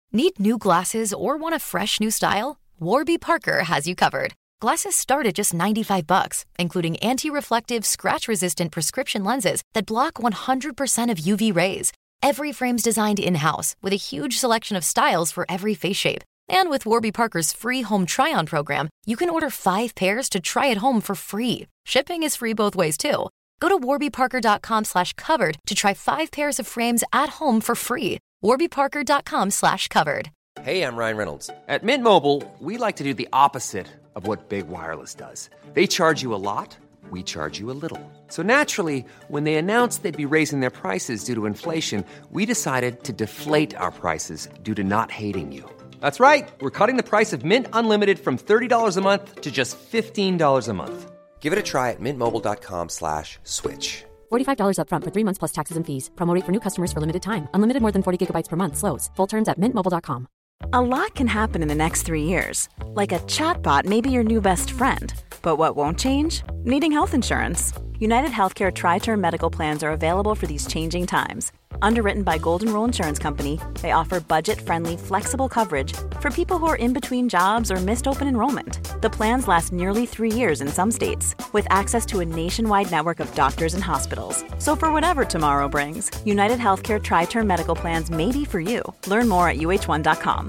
Need new glasses or want a fresh new style? Warby Parker has you covered. Glasses start at just $95, including anti-reflective, scratch-resistant prescription lenses that block 100% of UV rays. Every frame's designed in-house with a huge selection of styles for every face shape. And with Warby Parker's free home try-on program, you can order 5 pairs to try at home for free. Shipping is free both ways too. Go to warbyparker.com/covered to try 5 pairs of frames at home for free. warbyparker.com/covered. Hey, I'm Ryan Reynolds. At Mint Mobile, we like to do the opposite of what Big Wireless does. They charge you a lot, we charge you a little. So naturally, when they announced they'd be raising their prices due to inflation, we decided to deflate our prices due to not hating you. That's right. We're cutting the price of Mint Unlimited from $30 a month to just $15 a month. Give it a try at mintmobile.com/switch. $45 up front for 3 months plus taxes and fees. Promo rate for new customers for limited time. Unlimited more than 40 gigabytes per month. Slows full terms at mintmobile.com. A lot can happen in the next 3 years. Like a chatbot may be your new best friend. But what won't change? Needing health insurance. United Healthcare Tri-Term Medical Plans are available for these changing times. Underwritten by Golden Rule Insurance Company, they offer budget-friendly, flexible coverage for people who are in between jobs or missed open enrollment. The plans last nearly 3 years in some states, with access to a nationwide network of doctors and hospitals. So for whatever tomorrow brings, United Healthcare Tri-Term Medical Plans may be for you. Learn more at uh1.com.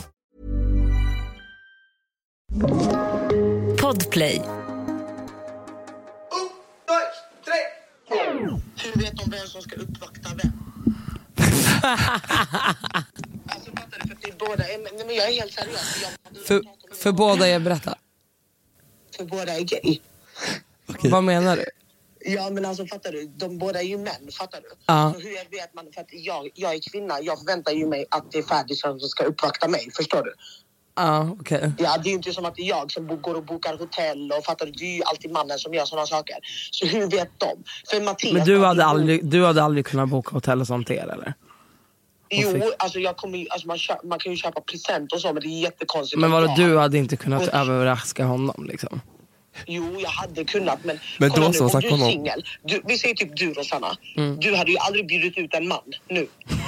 Podplay. Hur vet de vem som ska uppvakta vem? Alltså fattar du, för att det är båda. Men jag är helt seriös. För båda är berätta. För båda är gay. Okay. Vad menar du? Ja, men alltså fattar du, de båda är ju män, fattar du? Ja. Så hur vet man, för att jag är kvinna, jag förväntar ju mig att det är färdigt som ska uppvakta mig, förstår du? Ja, okej. Okay. Ja, det är ju inte som att det är jag som går och bokar hotell och fattar du, det är ju alltid mannen som gör sådana saker. Så hur vet de? För Mattias... Men du hade aldrig kunnat boka hotell och sånt till er, eller? Jo, alltså jag kommer ju, alltså man kan ju köpa present och så, men det är jättekonstigt. Men vadå, du hade inte kunnat överraska honom liksom? Jo, jag hade kunnat, men kolla då nu, så, om du är singel. Vi säger typ du, Rosanna. Du hade ju aldrig bjudit ut en man nu.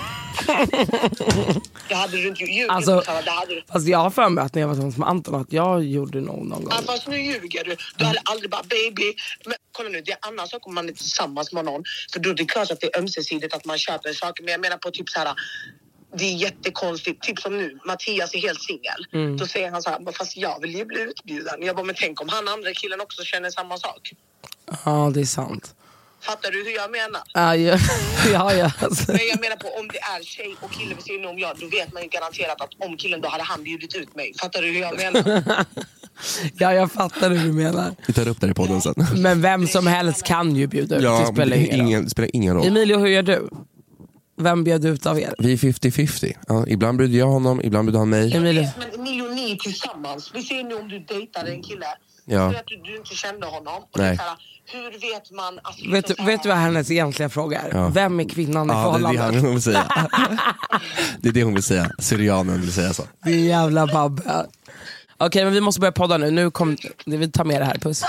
Det hade du inte gjort. Alltså, fast jag har för mig att när jag var tillsammans med Anton att jag gjorde någon gång. Ja, fast nu ljuger du. Du hade aldrig bara baby. Men kolla nu, det är annars så kommer man inte tillsammans med någon. För då är det klart att det är ömsesidigt att man köper saker. Men jag menar på typ så här... Det är jättekonstigt, typ som nu. Mattias är helt singel. Då säger han så här, fast jag vill ju bli utbjuden. Jag bara, men tänk om han andra killen också känner samma sak. Ja, det är sant. Fattar du hur jag menar? Ja. Alltså. Men jag menar på, om det är tjej och kille vid sidan om jag, då vet man ju garanterat att om killen, då hade han bjudit ut mig. Fattar du hur jag menar? Ja, jag fattar hur du menar. Vi tar upp det i podden sen. Men vem som helst kan ju bjuda ut. Ja, det spelar ingen roll. Emilio, hur gör du? Vem bjöd ut av er? Vi är 50-50. Ja, ibland bjöd jag honom, ibland bjöd han mig. Men ni är tillsammans. Vi ser nu om du dejtar en kille. Ja. Så att du inte kände honom. Och nej. Här, hur vet man... Alltså, vet du vad hennes egentliga fråga är? Ja. Vem är kvinnan i förhållandet? Det är det hon vill säga. Det är det hon vill säga. Syrianen vill säga så. Det är jävla babbe. Okej, men vi måste börja podda nu. Vi tar med det här. Puss.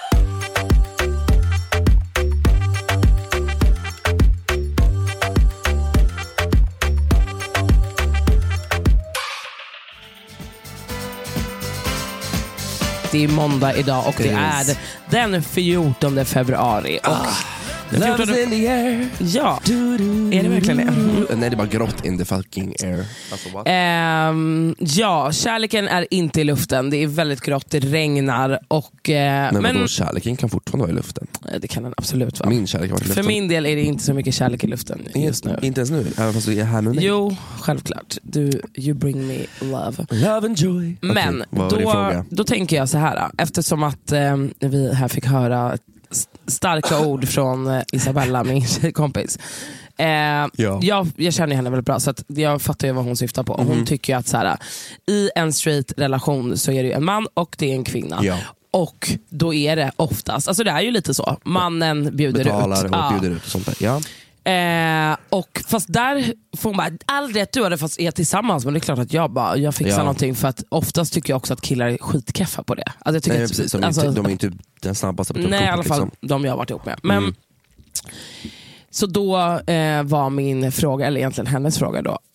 Det är måndag idag och det är den 14 februari. Love in the air. Ja, är det verkligen det? Nej, det är bara grått in the fucking air. Alltså, what? Ja, kärleken är inte i luften. Det är väldigt grått, det regnar och, men kärleken kan fortfarande vara i luften. Det kan den absolut vara. Min kärlek var i luften. För min del är det inte så mycket kärlek i luften just nu. Inte ens nu, även fast du är här med mig. Jo, självklart. You bring me love. Love and joy. Men då tänker jag så här. Eftersom att vi här fick höra starka ord från Isabella, min kompis. Jag känner henne väldigt bra, så att jag fattar ju vad hon syftar på. Hon tycker ju att så här, i en straight relation så är det ju en man och det är en kvinna. Ja. Och då är det oftast, alltså det är ju lite så, mannen bjuder betalar ut. Och bjuder ut och sånt där. Ja. Och fast där får man bara, aldrig att du hade fast är tillsammans, men det är klart att jag fixar någonting, för att oftast tycker jag också att killar är skitkeffa på det. Alltså jag tycker nej, precis, de är inte den snabbaste på nej, i alla fall liksom. De jag har varit ihop med. Men så då var min fråga, eller egentligen hennes fråga då,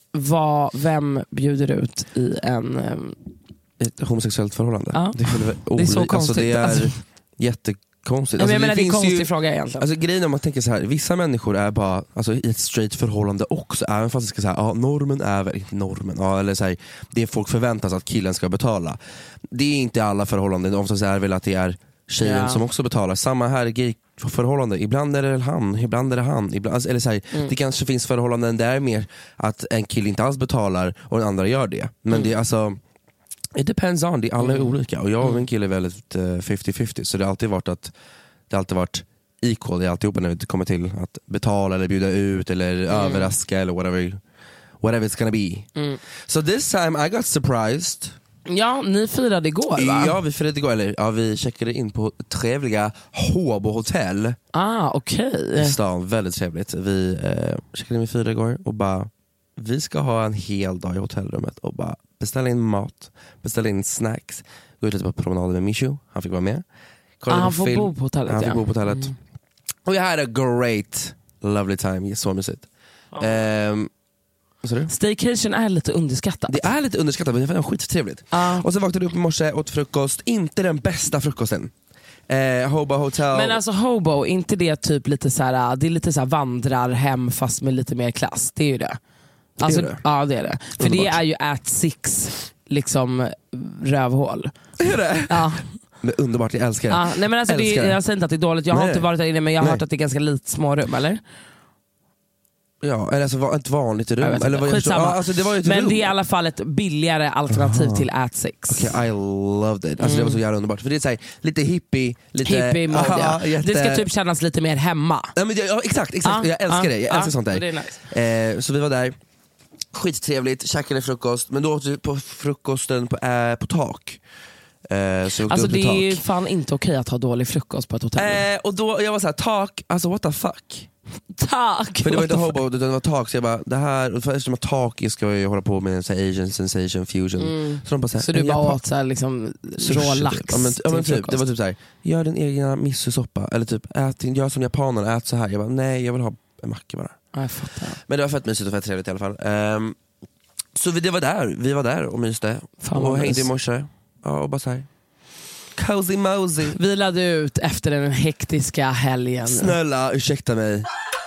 Vem bjuder ut i ett homosexuellt förhållande? Ja. Det är så konstigt. Alltså, det är jättekonstigt. Alltså, jag menar, det är en konstig ju, fråga egentligen. Alltså, grejen om man tänker så här, vissa människor är bara alltså, i ett straight förhållande också, även fast det ska säga normen är väl inte normen, eller så här, det folk förväntas att killen ska betala. Det är inte alla förhållanden, oftast är det väl att det är tjejen som också betalar. Samma här i gay-förhållande, ibland är det han, ibland är det han, ibland, alltså, eller så här, det kanske finns förhållanden där är mer att en kille inte alls betalar och den andra gör det. Men det är alltså, it depends on, alla är olika. Och jag och min kille är väldigt 50-50, så det har alltid varit equal, det är alltid när det kommer till att betala eller bjuda ut eller överraska eller whatever it's gonna be. So this time I got surprised. Ja, ni firade igår, va? Ja, vi firade igår, eller vi checkade in på trevliga Håbo hotell. Okej. I stan, väldigt trevligt. Vi checkade in, vi firade igår och bara, vi ska ha en hel dag i hotellrummet och bara beställa in mat, beställa in snacks, gå ut lite på promenaden med Mishu, han fick vara med. Han får bo på hotellet. Han fick bo på hotellet. Och jag hade a great, lovely time, så mysigt. Staycation är lite underskattat. Det är lite underskattat, men det var skittrevligt. Och så vaknade jag upp i morse, åt frukost, inte den bästa frukosten. Hobo Hotel. Men alltså Hobo, inte det typ lite såhär, det är lite såhär vandrarhem fast med lite mer klass, det är ju det. Alltså, ja, det är det. För underbart. Det är ju at six liksom rövhål. Är det? Ja. Men underbart, jag älskar det. Nej, men alltså jag säger inte att det är dåligt, jag har inte varit där inne, men jag har hört att det är ganska lite små rum, eller? Ja, eller alltså ett vanligt rum. Eller alltså, det var ju ett men rum. Det är i alla fall ett billigare alternativ till at six. Okay, I loved it. Alltså, det var så jävla underbart. För det är så här, lite hippie, hippie-mode. Det ska typ kännas lite mer hemma. Ja, men exakt. Jag älskar det. Jag älskar sånt där. Det är nice. Så vi var där, skittrevligt, käkade frukost. Men då åt vi på frukosten på tak. Alltså det är ju fan inte okej att ha dålig frukost på ett hotell. Och då jag var så här, tak, alltså what the fuck. Tak. För det var inte Hobo, det var tak, så jag bara, det här, för eftersom att tak ska jag hålla på med en så här Asian sensation fusion. Så de bara så du bara åt så här, liksom rå lax men typ, det var typ så här, gör din egna miso-soppa, eller typ gör som japanerna, ät så här. Jag bara, nej, jag vill ha en macka bara. Jag fattar. Men det var fett mysigt och fett trevligt i alla fall. Så vi var där och myste. Fan, och hängde i morse. Ja, och bara så här, cozy mosey. Vi lade ut efter den hektiska helgen. Snälla, ursäkta mig.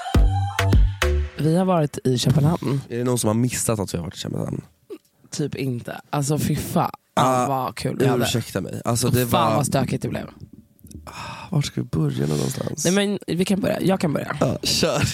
Vi har varit i Köpenhamn. Är det någon som har missat att vi har varit i Köpenhamn? Typ inte. Alltså fy fan vad kul vi hade. Ursäkta mig. Alltså, det fan vad stökigt det blev. Var ska vi börja någonstans? Nej, men vi kan börja. Jag kan börja. Ja, kör.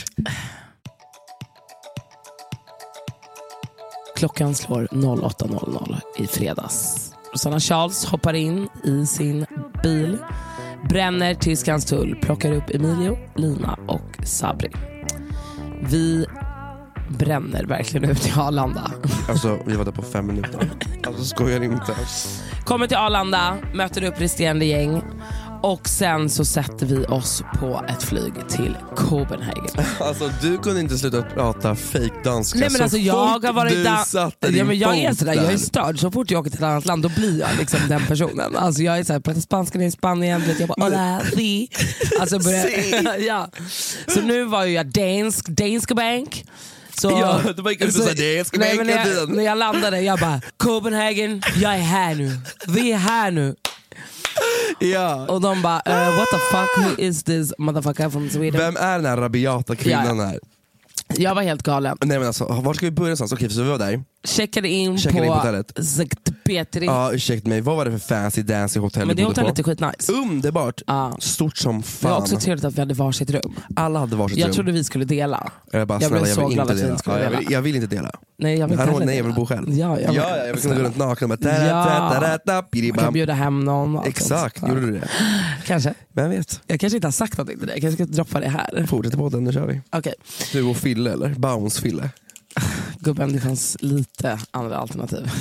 Klockan slår 08.00 i fredags. Rosanna Charles hoppar in i sin bil, bränner till Skanstull, plockar upp Emilio, Lina och Sabri. Vi bränner verkligen ut i Arlanda. Alltså vi var där på 5 minuter. Alltså skojar inte. Kommer till Arlanda, möter upp resterande gäng. Och sen så sätter vi oss på ett flyg till Copenhagen. Alltså du kunde inte sluta prata fake danska. Nej, men alltså, jag har varit jag är sådär, jag är störd. Så fort jag åker till ett annat land då blir jag liksom den personen. Alltså jag är såhär, pratar spanska i Spanien, jag bara hola, si. Alltså ja. Så nu var ju jag dansk bank. Så, ja, det var inte så när jag landade, jag bara Copenhagen, jag är här nu. Vi är här nu. Ja. Och de bara, what the fuck, who is this motherfucker from Sweden? Vem är den här rabiata kvinnan här? Jag var helt galen. Nej men alltså, var ska vi börja någonstans? Okej, så vi var där. Checkade in på hotellet. Petri. Ja, ursäkta mig, vad var det för fancy dancy hotell? Men det hotellet är skitnice. Underbart, stort som fan. Det var också trevligt att vi hade varsitt rum. Alla hade varsitt rum. Jag trodde vi skulle dela. Jag vill inte dela. Jag vill inte dela. Nej, jag vill bo själv. Jag vill kunna gå runt naken och man kan bjuda hem någon. Exakt, gjorde du det? Kanske. Vem vet? Jag kanske inte har sagt någonting till dig. Jag kanske ska droppa det här. Fortsätter på den, nu kör vi. Okay. Du och Fille eller? Bounce-Fille. Gubben, det fanns lite andra alternativ.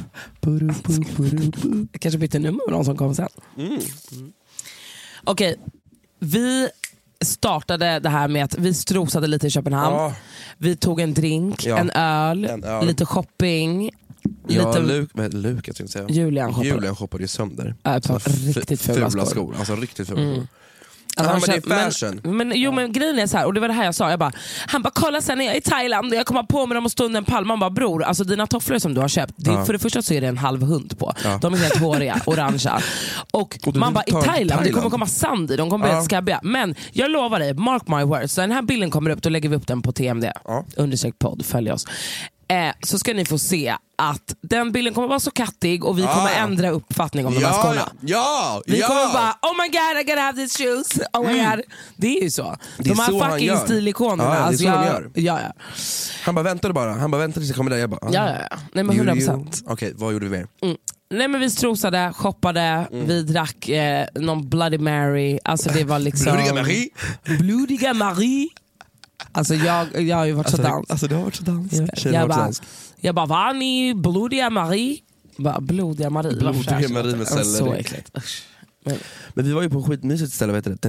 Jag kanske bytte nummer med någon som kom sen. Okej, vi startade det här med att vi strosade lite i Köpenhamn. Vi tog en drink, en öl, lite shopping. Lukas säga. Julian shoppade ju sönder. Riktigt fula skor. Alltså riktigt fula skor. Alltså, men det är fashion. Men grejen är så här, och det var det här jag sa. Han bara, kolla sen när jag är i Thailand och jag kommer på mig dem och stå under en palm. Man bara, bror, alltså dina tofflor som du har köpt, för det första så är det en halv hund på. De är helt håriga, orangea. Och man bara, i Thailand, det kommer komma sand i, de kommer bli helt skabbiga. Men jag lovar dig, mark my words, så den här bilden kommer upp, då lägger vi upp den på TMD. _podd, följ oss. Så ska ni få se att den bilden kommer vara så kattig och vi kommer ändra uppfattning om de här skorna. Vi kommer bara, oh my god, I gotta have these shoes. Oh my god. Det är ju så. De här fucking stilikonerna. Det är så han gör. Ja. Han bara väntade tills jag kommer där. Jag bara, ja. Nej men 100%. Okej, vad gjorde vi mer? Nej men vi strosade, shoppade, vi drack någon Bloody Mary. Alltså det var liksom Blodiga Marie. Alltså jag har ju varit så dans. Alltså du har varit så dans. Jag bara, var ni Blodiga Marie? Blodiga Marie. Blodiga Marie med celler. Så äckligt. Men vi var ju på skitmysigt ställe, vad heter det?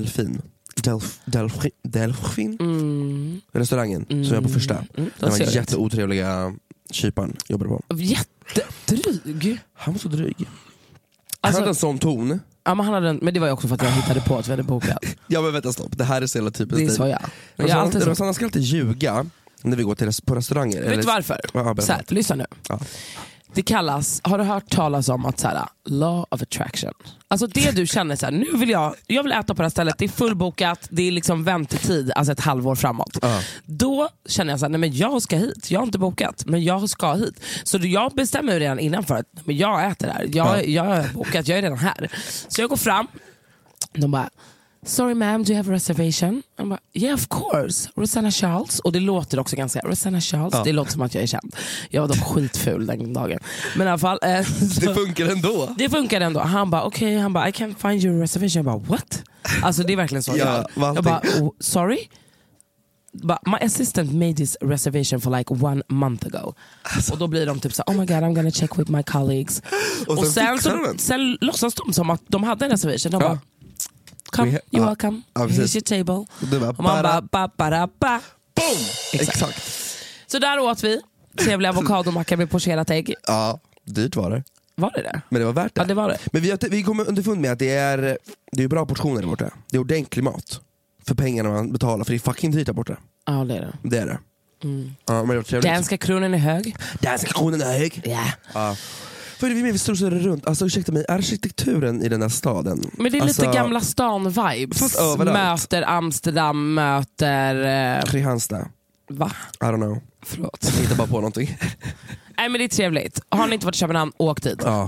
Delfin. Restaurangen som jag på första. Den var jätteotrevliga kyparen jobbade på. Jättedryg. Han var så dryg. Han hade en sån ton. Ja, men det var ju också för att jag hittade på att vi hade bokat. Ja men vänta, stopp. Det här är så jävla typiskt. Det är så Rosanna ska alltid ljuga när vi går på restauranger. Vet du varför? Så här, lyssna nu. Det kallas, har du hört talas om att så här, law of attraction? Alltså det du känner så här, nu vill jag vill äta på det här stället, det är fullbokat, det är liksom väntetid, alltså ett halvår framåt. Då känner jag så här, nej men jag ska hit, jag har inte bokat, men jag ska hit. Så jag bestämmer ju redan innan för att men jag äter här, jag har bokat, jag är redan här. Så jag går fram, de bara, sorry ma'am, do you have a reservation? Jag bara, yeah of course, Rosanna Charles. Och det låter också ganska, Rosanna Charles, det låter som att jag är känd. Jag var dock skitful den dagen. Men i alla fall det funkar ändå. Det funkar ändå. Han bara, okej, han bara, I can't find your reservation. Jag bara, what? Alltså det är verkligen så. Jag bara, sorry? My assistant made this reservation for like 1 month ago. Och då blir de typ så, oh my god, I'm gonna check with my colleagues. Och sen låtsas de som att de hade en reservation. De bara, come, you're welcome. Here's your table. Och man bara, boom! Exakt. Så där åt vi trevlig avokadomacka med pocherat ägg. Ja, dyrt var det. Var det det? Men det var värt det. Ja, det var det. Men vi kommer underfund med att det är bra portioner där borta. Det är ordentlig mat för pengarna man betalar, för det är fucking dyrt där borta. Ja, det är det. Det är det. Ja, men det danska kronen är hög. Danska kronen är hög. Ja. För det är vi strosade runt. Alltså ursäkta mig, arkitekturen i den här staden. Men det är lite gamla stan-vibes. Möter Amsterdam, möter Kristianstad. Va? I don't know. Förlåt. Jag hittar bara på någonting. Nej men det är trevligt. Har ni inte varit i Köpenhamn, åk dit. Ja.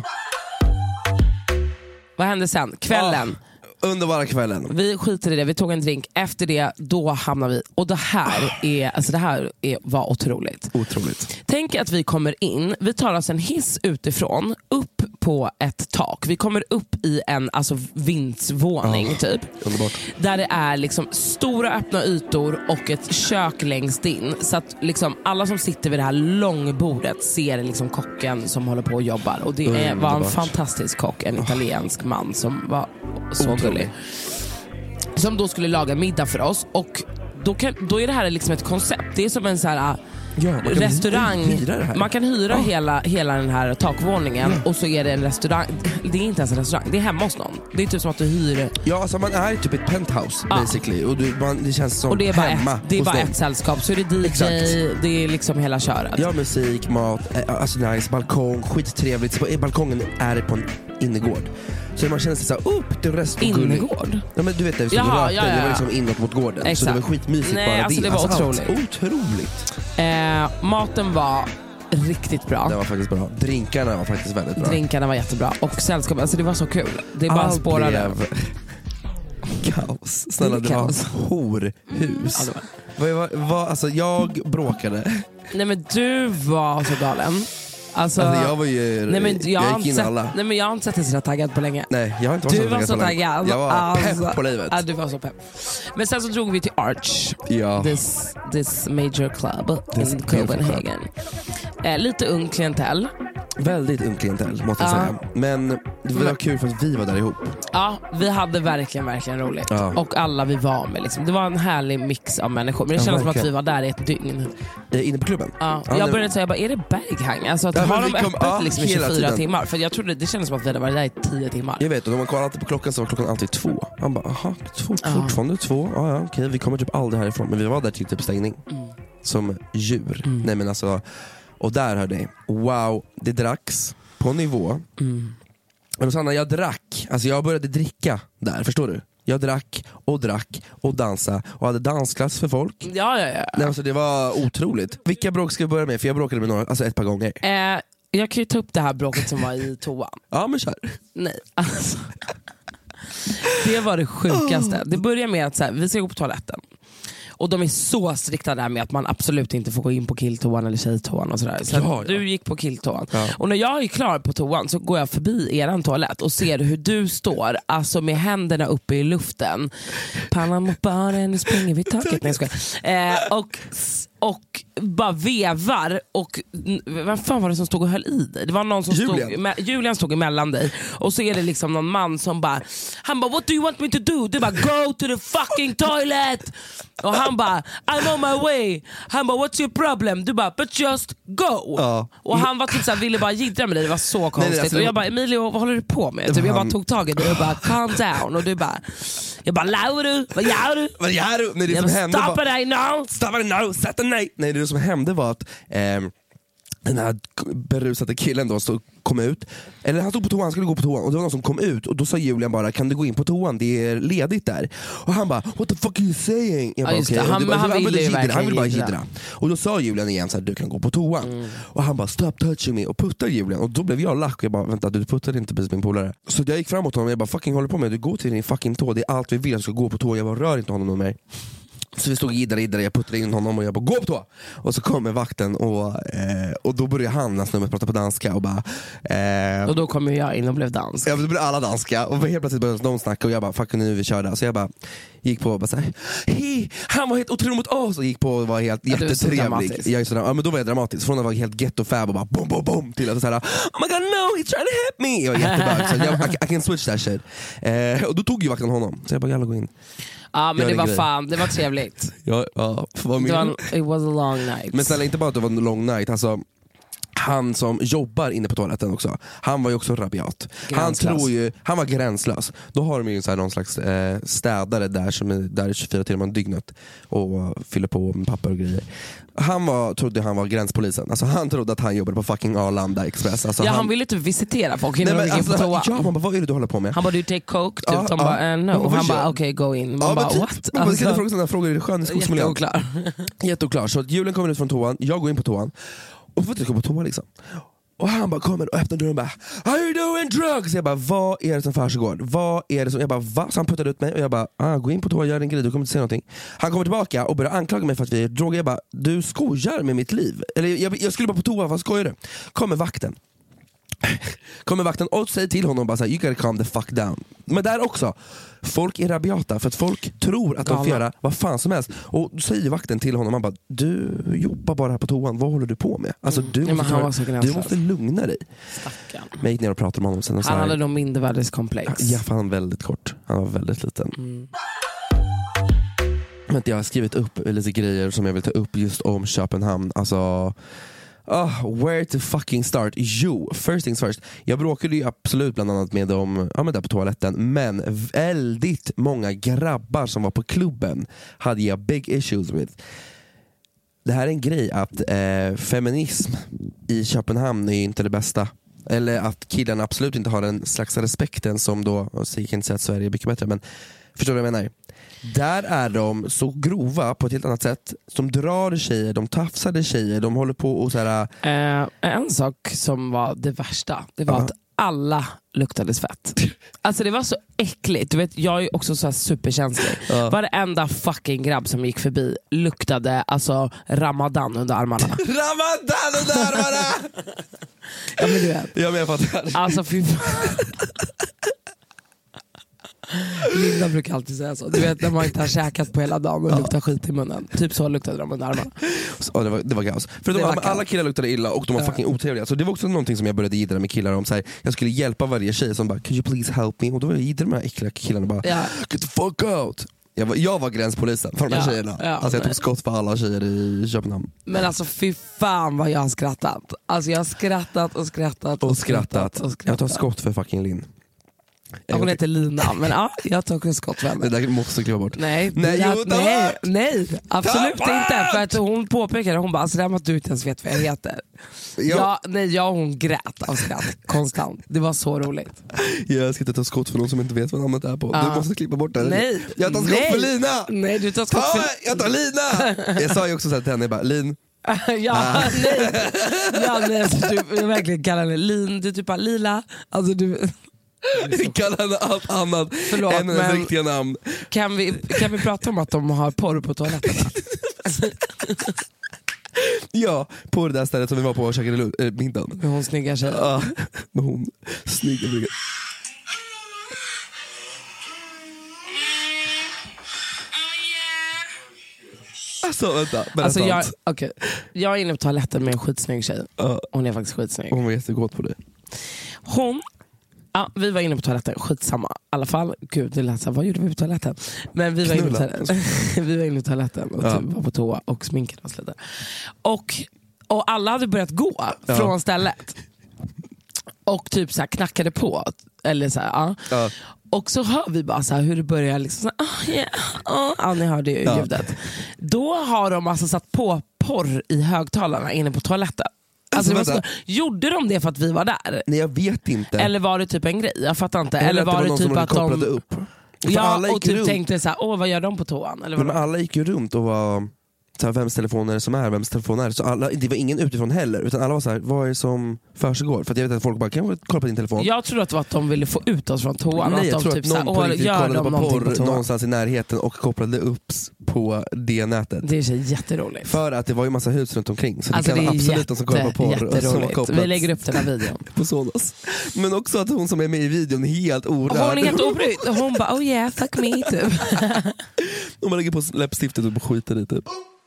Vad hände sen? Kvällen. Underbara kvällen. Vi skiter i det, vi tog en drink. Efter det, då hamnar vi. Och det här var otroligt. Otroligt. Tänk att vi kommer in, vi tar oss en hiss utifrån, upp på ett tak. Vi kommer upp i en vindsvåning typ. Underbart. Där det är liksom stora öppna ytor och ett kök längst in. Så att liksom alla som sitter vid det här långbordet ser liksom kocken som håller på och jobbar. Och det var en fantastisk kock, en italiensk man som var så gullig. Som då skulle laga middag för oss. Och då är det här liksom ett koncept. Det är som en så här restaurang. Man kan hyra hela den här takvåningen och så är det en restaurang. Det är inte ens en restaurang, det är hemma hos någon. Det är typ som att du hyr. Ja, alltså man är typ ett penthouse basically. Och det känns som och det är hemma. Det är bara ett sällskap. Så är det DJ, exakt. Det är liksom hela köret. Ja, musik, mat, alltså nice, balkong, skittrevligt. Balkongen är på en innergård. Så man känner sig såhär, det är rest innergård? Ja men du vet det, det var liksom inåt mot gården. Exakt. Så det var skitmysigt. Nej, bara alltså det var otroligt. Maten var riktigt bra. Det var faktiskt bra. Drinkarna var faktiskt väldigt bra. Drinkarna var jättebra. Och sällskap, alltså det var så kul. Det bara spårade. Kaos. Snälla, det var horhus. Alltså jag bråkade. Nej men du var så galen. Alltså jag var ju, jag gick in alla. Nej men jag har inte sett dig så taggad på länge. Nej, jag har inte varit du var så taggad. Jag var pepp på livet. Ja, du var så pepp. Men sen så drog vi till Arch. Ja. This major club in Copenhagen. Lite ung klientell. Väldigt ung klientell måste jag säga. Men det var kul för att vi var där ihop. Ja, vi hade verkligen roligt. Ja. Och alla vi var med liksom. Det var en härlig mix av människor. Men det kändes som att vi var där i ett dygn. Inne på klubben? Ja. Jag började säga, är det Berghang? Alltså, har de öppet liksom i 24 timmar? För jag trodde, det kändes som att vi hade varit där i 10 timmar. Jag vet, och de kollade alltid på klockan, så var klockan alltid 2. Han bara, aha, fortfarande 2? Ja, okej, vi kommer typ aldrig härifrån. Men vi var där till typ stängning. Som djur. Nej men alltså, och där hörde jag, wow, det dracks på nivå. Men Sanna, jag drack. Alltså jag började dricka där, förstår du? Jag drack och dansa och hade dansklass för folk. Ja. Nej, alltså det var otroligt. Vilka bråk ska vi börja med? För jag bråkade med några, alltså ett par gånger. Jag kan ju ta upp det här bråket som var i toan. Ja, men kör. Nej, alltså. Det var det sjukaste. Det börjar med att så här, vi ska gå på toaletten. Och de är så strikta där med att man absolut inte får gå in på killtoan eller tjejtoan och sådär. Så du gick på killtoan. Ja. Och när jag är klar på toan så går jag förbi eran toalett och ser hur du står, alltså med händerna uppe i luften. Pannan mot baren, nu springer vi i taket. Nej, jag skojar. Och bara vevar. Och vad fan var det som stod och höll i dig? Det var någon som Julian stod emellan dig. Och så är det liksom någon man som bara, han bara, what do you want me to do? Du bara, go to the fucking toilet. Och han bara, I'm on my way. Han bara, what's your problem? Du bara, but just go. Ja. Och han var typ såhär, ville bara jiddra med dig. Det var så konstigt. Nej, alltså, och jag bara, Emilio, vad håller du på med? Typ, jag bara tog tag i dig och bara, calm down. Och du bara, jag bara, Lauru, vad gör du? Vad gör du? Nej, det jag bara, stoppa dig now. Stoppa dig now, sätt dig nej. Nej, det som hände var att den här berusade killen då kom ut. Eller han stod på toan, han skulle gå på toan. Och det var någon som kom ut. Och då sa Julian bara, kan du gå in på toan? Det är ledigt där. Och han bara, what the fuck are you saying? Jag bara, okay. Han ville bara jiddra. Och då sa Julian igen så här, du kan gå på toan. Och han bara, stop touching me. Och puttade Julian. Och då blev jag lack. Och jag bara, vänta, du puttade inte precis min polare. Så jag gick framåt honom och jag bara, fucking håller på med. Du går till din fucking tå. Det är allt vi vill. Jag ska gå på toa. Jag bara, rör inte honom med mig. Så vi stod idare, jag puttade in honom och jag bara, gå på toa. Och så kommer vakten och då började han att prata på danska och bara och då kom jag in och blev dansk. Ja, då blev alla danska och helt plötsligt började de snacka och jag bara, fuck nu vi körde. Så jag bara gick på och bara såhär, han var helt otrolig mot oss och gick på och var helt jättetrevlig. Ja, men då var jag dramatisk. Från att vara helt ghetto fab och bara bom bom bom till att såhär, oh my god no, he's trying to hit me. Jag var jättebög, så I can switch that shit. Och då tog ju vakten honom. Så jag bara, jävla gå in. Ja, men det var fan, det var trevligt. It was a long night. Men snälla, inte bara att det var en long night. Alltså, han som jobbar inne på toaletten också, han var ju också rabiat. Han var gränslös. Då har de ju så här någon slags städare där som är där 24 timmar dygnet och fyller på med papper och grejer. Trodde han var gränspolisen. Alltså han trodde att han jobbade på fucking Arlanda Express. Alltså, han ville typ visitera folk innan de gick in på toa. Ja, man bara, vad är det du håller på med? Han bara, do you take coke? Typ. De bara, no. Och han bara, okej, go in. Man bara, what? Man kan fråga sådana frågor i det skön skogsmiljön. Jätteoklar. Så Julen kommer ut från toan, jag går in på toan och får inte gå på toa liksom. Och han bara kommer och öppnar dörren och bara, are you doing drugs? Jag bara, vad är det som försiggår? Vad är det som... Jag bara, va? Så han puttade ut mig och jag bara, gå in på toa och gör en grej, du kommer inte se någonting. Han kommer tillbaka och börjar anklaga mig för att vi är droger. Jag bara, du skojar med mitt liv. Eller jag skulle bara på toa, vad skojar du? Kommer vakten och säger till honom bara så här, you gotta calm the fuck down. Men där också, folk är rabiata för att folk tror att de får göra vad fan som helst. Och då säger vakten till honom, han bara, du jobbar bara här på toan, vad håller du på med? Alltså du måste lugna dig. Stackarn. Men jag gick ner och pratade med honom sen. Han hade nog mindervärdeskomplex. Ja, för han var väldigt kort. Han var väldigt liten. Men jag har skrivit upp lite grejer som jag vill ta upp just om Köpenhamn. Alltså... where to fucking start? First things first. Jag bråkade ju absolut bland annat med dem där på toaletten. Men väldigt många grabbar som var på klubben hade jag big issues with. Det här är en grej att feminism i Köpenhamn är ju inte det bästa. Eller att killarna absolut inte har den slags respekten som då, så jag kan inte säga att Sverige är mycket bättre, men förstår du vad jag menar? Där är de så grova på ett helt annat sätt. Som drar tjejer, de tafsade tjejer, de håller på och så här. En sak som var det värsta, det var att alla luktade svett. Alltså det var så äckligt. Du vet, jag är också så här superkänslig. Varenda fucking grabb som gick förbi luktade alltså Ramadan under armarna. Ramadan under armarna! Ja, men du vet. Ja, men jag fattar. Alltså fy Linda brukar alltid säga så. Du vet när man inte har käkat på hela dagen och luktar skit i munnen. Typ så luktade de under armarna. Så, det var kaos. För alla killar luktade illa och de var fucking otrevliga. Så det var också någonting som jag började gidra med killar om. Så här, jag skulle hjälpa varje tjej som bara, could you please help me? Och då var jag gidra med de här äckliga killarna bara, get the fuck out. Jag var gränspolisen för de här tjejerna. Alltså jag tog skott på alla tjejer i Köpenhamn. Men alltså fy fan vad jag har skrattat. Alltså jag har skrattat. Jag tar skott för fucking Linn. Hon heter Lina, men jag tar skott för henne. Det där måste klippa bort. Nej, absolut inte. För att hon påpekade, hon bara, alltså det här med att du inte ens vet vad jag heter. Hon grät av skratt konstant. Det var så roligt. Jag ska inte ta skott för någon som inte vet vad namnet är på. Du måste klippa bort det. Nej. Jag tar skott för Lina. Nej, du tar skott för... Jag tar Lina. Jag sa ju också så här till henne, bara, Lin. Nej, alltså, du verkligen kallar henne Lin. Du typ bara Lila. Alltså du... kallar henne allt annat än hennes riktiga namn. Kan vi prata om att de har porr på toaletterna? Ja, på det där stället som vi var på och käkade middagen. Med hon snygga tjejen. Ja, med hon snygga. Alltså vänta, jag är inne på toaletten med en skitsnygg tjej. Hon är faktiskt skitsnygg. Hon var jättegod på det. Vi var inne på toaletten, skitsamma. I alla fall, gud det lät så, vad gjorde vi på toaletten? Men vi var inne på toaletten och typ var på toa och sminkade oss lite. Och alla hade börjat gå från stället. Och typ så här knackade på. Eller så här, Och så hör vi bara så här hur det börjar liksom så, ni hörde ju ljudet. Då har de alltså satt på porr i högtalarna inne på toaletten. Alltså, gjorde de det för att vi var där? Nej, jag vet inte. Eller var det typ en grej? Jag fattar inte. Eller var det typ att de upp? och typ tänkte så här, vad gör de på toan? Eller men alla gick ju runt och var så här, vems telefon är det som är, vems telefon är det? Så alla, det var ingen utifrån heller, utan alla var så här, vad är det som försiggår? För att jag vet att folk bara, kan jag kolla på din telefon? Jag tror att det var att de ville få ut oss från toan. Nej, jag tror typ att någon på riktigt kollade på porr någonstans i närheten och kopplade upp på det nätet. Det är jätteroligt. För att det var ju massa hus runt omkring. Så alltså det kan absolut de som kollar på porr. Vi lägger upp den här videon. På Sonos. Men också att hon som är med i videon är helt orörd. Hon är helt obrydd. Hon bara, oh yeah, fuck me typ. Och man lägger på läppstiftet och skiter i typ.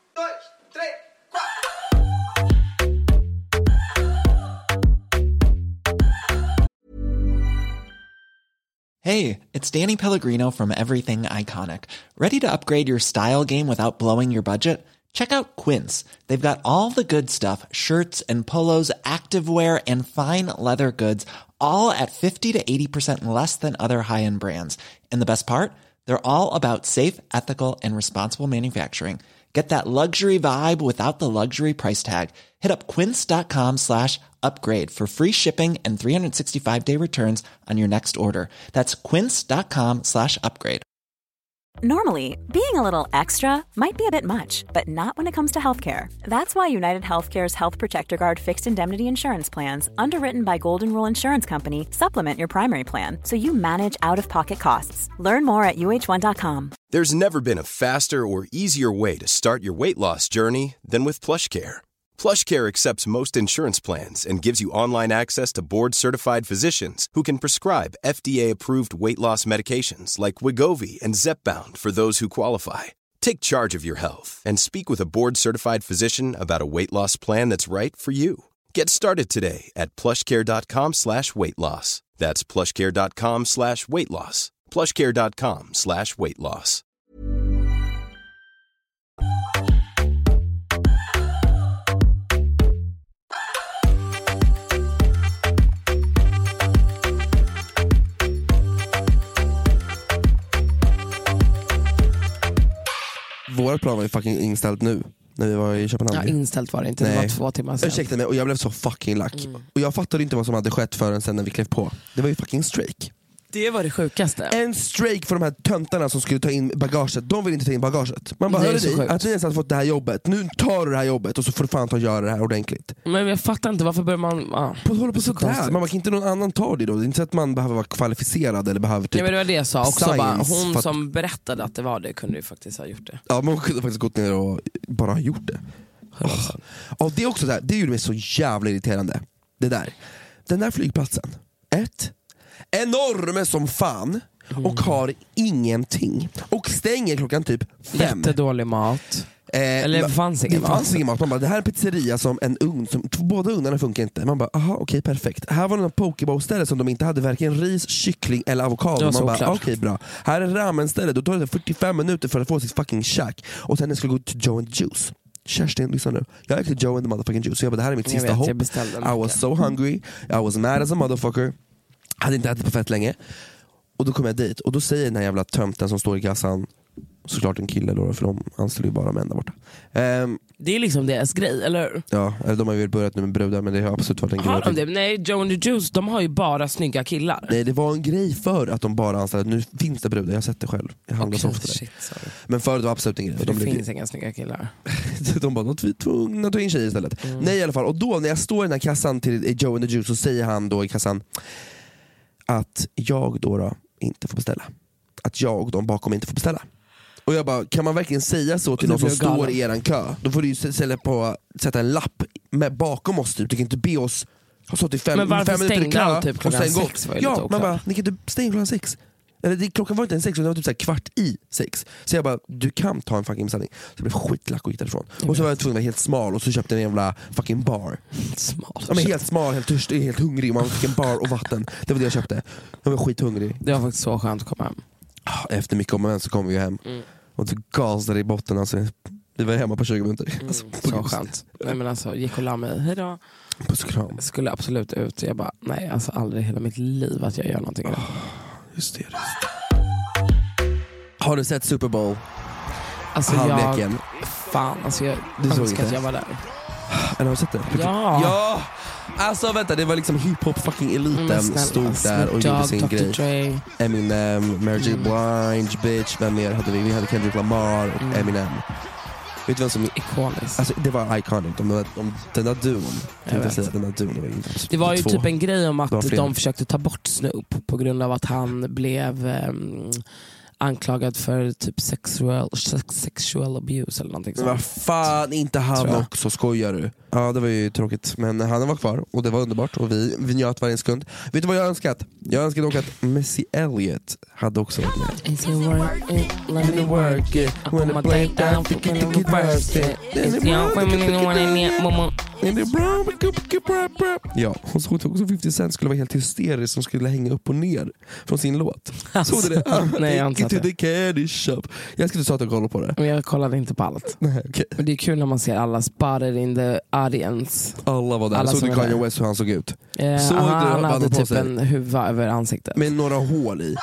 Hey, it's Danny Pellegrino from Everything Iconic. Ready to upgrade your style game without blowing your budget? Check out Quince. They've got all the good stuff, shirts and polos, activewear and fine leather goods, all at 50 to 80% less than other high-end brands. And the best part? They're all about safe, ethical and responsible manufacturing. Get that luxury vibe without the luxury price tag. Hit up quince.com/upgrade for free shipping and 365-day returns on your next order. That's quince.com/upgrade. Normally, being a little extra might be a bit much, but not when it comes to healthcare. That's why United Healthcare's Health Protector Guard fixed indemnity insurance plans, underwritten by Golden Rule Insurance Company, supplement your primary plan so you manage out-of-pocket costs. Learn more at uh1.com. There's never been a faster or easier way to start your weight loss journey than with PlushCare. PlushCare accepts most insurance plans and gives you online access to board-certified physicians who can prescribe FDA-approved weight loss medications like Wegovy and Zepbound for those who qualify. Take charge of your health and speak with a board-certified physician about a weight loss plan that's right for you. Get started today at plushcare.com/weightloss. That's plushcare.com/weightloss. plushcare.com/weightloss. Vår plan var ju fucking inställd nu när vi var i Köpenhamn. Ja, inställt var det inte. Det var 2 timmar sedan. Ursäkta mig, och jag blev så fucking lack. Och jag fattade inte vad som hade skett förrän sen när vi klev på. Det var ju fucking strike. Det var det sjukaste. En strike för de här töntarna som skulle ta in bagaget. De vill inte ta in bagaget. Man bara, hörde dig att ni ens har fått det här jobbet. Nu tar du det här jobbet och så får du fan ta och göra det här ordentligt. Men jag fattar inte, varför börjar man hålla på sådär? Man kan inte någon annan ta det då. Det är inte så att man behöver vara kvalificerad eller behöver typ. Ja, men det var det jag sa också. Bara, hon att... som berättade att det var det kunde ju faktiskt ha gjort det. Ja, men hon kunde faktiskt gått ner och bara ha gjort det. Och det är också där, det gjorde mig så jävla irriterande. Det där. Den där flygplatsen. Enorm som fan och har ingenting. Och stänger klockan typ 5. Jättedålig mat. Eller fanns ingen mat? Det fanns ingen mat. Man bara, det här är en pizzeria som en ugn, båda ugnarna funkar inte. Man bara, aha, okej, perfekt. Här var det en pokeball-ställe som de inte hade varken ris, kyckling eller avokado. Man bara, okej, bra. Här är ramen-ställe, då tar det 45 minuter för att få sitt fucking shack. Och sen ska jag gå till Joe and the Juice. Kerstin, lyssna nu. Jag är till Joe and the motherfucking Juice. Så jag bara, det här är mitt sista hopp. I was so hungry, I was mad as a motherfucker. Hade inte ätit på fett länge. Och då kom jag dit, och då säger den här jävla tömten som står i kassan, såklart en kille då, för de anställer ju bara män där borta. Det är liksom deras grej, eller? Ja, eller de har ju börjat nu med brudar, men det har absolut varit en grej. Har de det? Nej, Joe and the Juice, de har ju bara snygga killar. Nej, det var en grej för att de bara anställde. Nu finns det brudar, jag har sett det själv. Jag handlar så ofta där. Men förut var absolut en grej. Det finns inga snygga killar. De bara, de tvungna att ta in tjejer istället. Nej, i alla fall. Och då när jag står i den här kassan till Joe and the Juice, så säger han då i kassan att jag då inte får beställa. Att jag och de bakom inte får beställa. Och jag bara, kan man verkligen säga så till någon som står i eran kö? Då får du ju sätta en lapp med bakom oss typ. Du kan inte be oss ha stått i 5 minuter i kö typ och sen gå. Ja, man bara, ni kan inte stänga klockan 6. Eller klockan var inte en 6, det var typ så här 5:15. Så jag bara, du kan ta en fucking beställning. Så jag blev skitlack och gick därifrån. Och så var jag tvungen att vara helt smal, och så köpte jag en jävla fucking bar. Smal. Ja, men helt smal, helt törstig, helt hungrig. Och man fick en bar och vatten. Det var det jag köpte. Jag var skithungrig. Det var faktiskt så skönt att komma hem. Efter mycket om och men så kom vi hem. Och så gasade i botten, alltså. Vi var hemma på 20 minuter. Alltså, så skönt. Nej, men alltså, gick och la mig. Hejdå. Puss och kram. Skulle absolut ut. Jag bara, nej, alltså aldrig i hela mitt liv att jag gör någonting. Just det. Har du sett Super Bowl? Alltså halvleken? Jag önskar att jag var där. Eller har du sett det? Ja! Alltså vänta, det var liksom hiphop fucking eliten stod där och gjorde sin grej. Dre. Eminem, Mary J. Blige, bitch, vem mer hade vi? Vi hade Kendrick Lamar och Eminem. Vet du vem som... Ikoniskt. Alltså, det var iconic. Den där duon. Det var ju typ en grej om att de försökte ta bort Snoop på grund av att han blev anklagad för typ sexual abuse eller någonting sånt. Vad fan, inte han också, skojar du? Ja, det var ju tråkigt. Men han var kvar och det var underbart. Och vi njöt varje sekund. Vet du vad jag önskat? Jag önskade dock att Missy Elliott hade också varit med. Is it work it? Let me work it. I put my thing down, fucking reverse it. It's young women when I need mama. Ja, hon såg också 50 Cent skulle vara helt hysterisk, som skulle hänga upp och ner från sin låt. Såg du det? Nej, jag inte the candy shop. Jag skulle ta att kolla på det. Men jag kollade inte på allt. Nej, okay. Men det är kul när man ser alla spotted in the audience. Alla var där. Såg du Kanye West hur han såg ut? Han hade typ en huva över ansiktet. Med några hål i.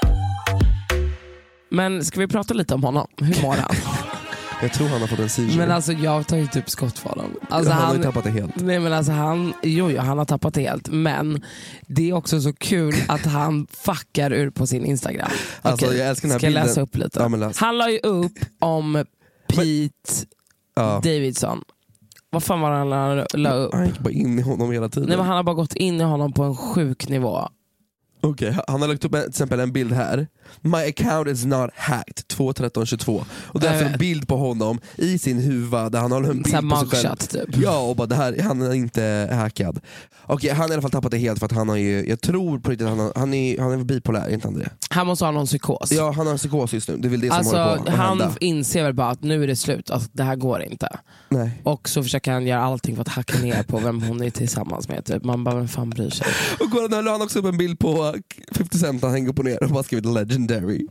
Men ska vi prata lite om honom? Hur mår han? Jag tror han har fått en seizure. Men alltså jag tar ju typ skott för honom. Alltså, han har ju tappat det helt. Nej men alltså han har tappat det helt. Men det är också så kul att han fuckar ur på sin Instagram. Alltså, okay. Jag älskar den här Ska bilden. Jag läsa upp lite? Ja, han la ju upp om Pete Davidson. Vad fan var det han la upp? Han gick bara in i honom hela tiden. Nej, men han har bara gått in i honom på en sjuk nivå. Okej, han har lagt upp till exempel en bild här. My account is not hacked 2.13.22. Och det är en bild på honom i sin huva där han har en bild på sig själv typ. Ja, och bara det här, han är inte hackad. Okej, han har i alla fall tappat det helt för att han har ju, jag tror på riktigt han är bipolär, inte han det? Han måste ha någon psykos. Ja, han har en psykos just nu. Det är väl det alltså, som håller på att hända. Han inser väl bara att nu är det slut, att det här går inte. Nej. Och så försöker han göra allting för att hacka ner på vem hon är tillsammans med typ. Man bara, vem fan bryr sig? Och kolla, där la han också upp en bild på 50 Cent, han hänger upp och ner och bara skrivit legendary.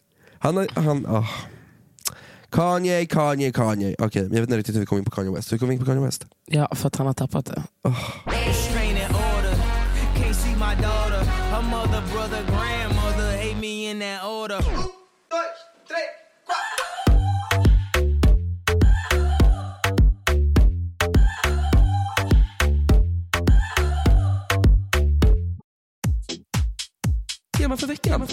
Kanye. Okej, jag vet inte riktigt hur vi kom in på Kanye West. Hur kom vi in på Kanye West? Ja, för att han har tappat det. Tema för veckan.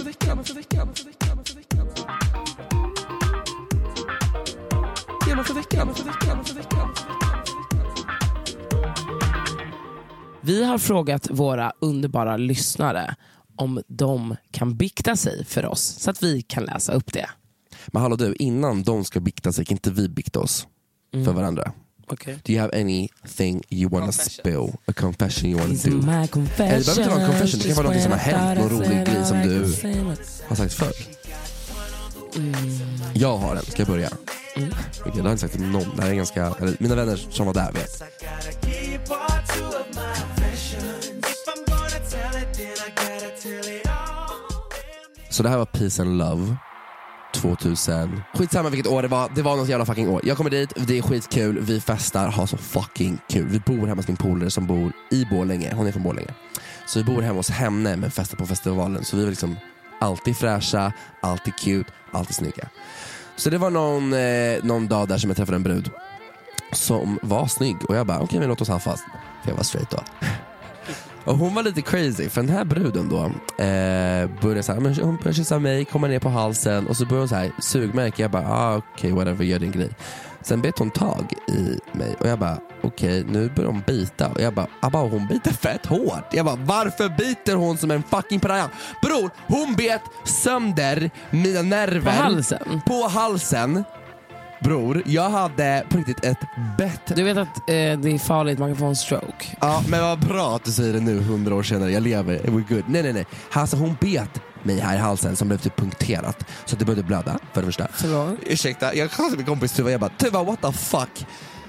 Vi har frågat våra underbara lyssnare om de kan bikta sig för oss så att vi kan läsa upp det. Men hallå du, innan de ska bikta sig kan inte vi bikta oss för varandra? Okay. Do you have anything you want to spill? A confession you want to do? Eller det behöver inte vara en confession, det kan vara något som har hänt, någon rolig grej som du har sagt förr. Jag har en, ska jag börja? Okej, det har inte sagt till någon. Det här är ganska, eller, mina vänner som var där vet. Så det här var Peace and Love 2000. Skitsamma vilket år det var. Det var något jävla fucking år. Jag kommer dit, det är skitkul. Vi festar, har så fucking kul. Vi bor hemma hos min polare som bor i Borlänge. Hon är från Borlänge. Så vi bor hemma hos henne men festar på festivalen. Så vi var liksom alltid fräscha, alltid cute, alltid snygga. Så det var någon dag där som jag träffade en brud som var snygg. Och jag bara, okej, vi låter oss ha fast. För jag var straight då. Och hon var lite crazy, för den här bruden då började så här, men hon började kyssa mig, komma ner på halsen. Och så började hon så här, sugmärke. Jag bara, okej, whatever, gör din grej. Sen bet hon tag i mig. Och jag bara, okej, nu börjar hon bita. Och jag bara, hon biter fett hårt. Jag bara, varför biter hon som en fucking piraya? Bror, hon bet sönder mina nerver. På halsen. Bror, jag hade på riktigt ett bett. Du vet att det är farligt, man kan få en stroke. Ja, men vad bra att du säger det nu 100 år senare. Jag lever, we're good. Nej. Alltså hon bet mig här i halsen som blev typ punkterat. Så att det började blöda, för det första. Ursäkta, jag kallade min kompis Tuva. Jag bara, Tuva, what the fuck?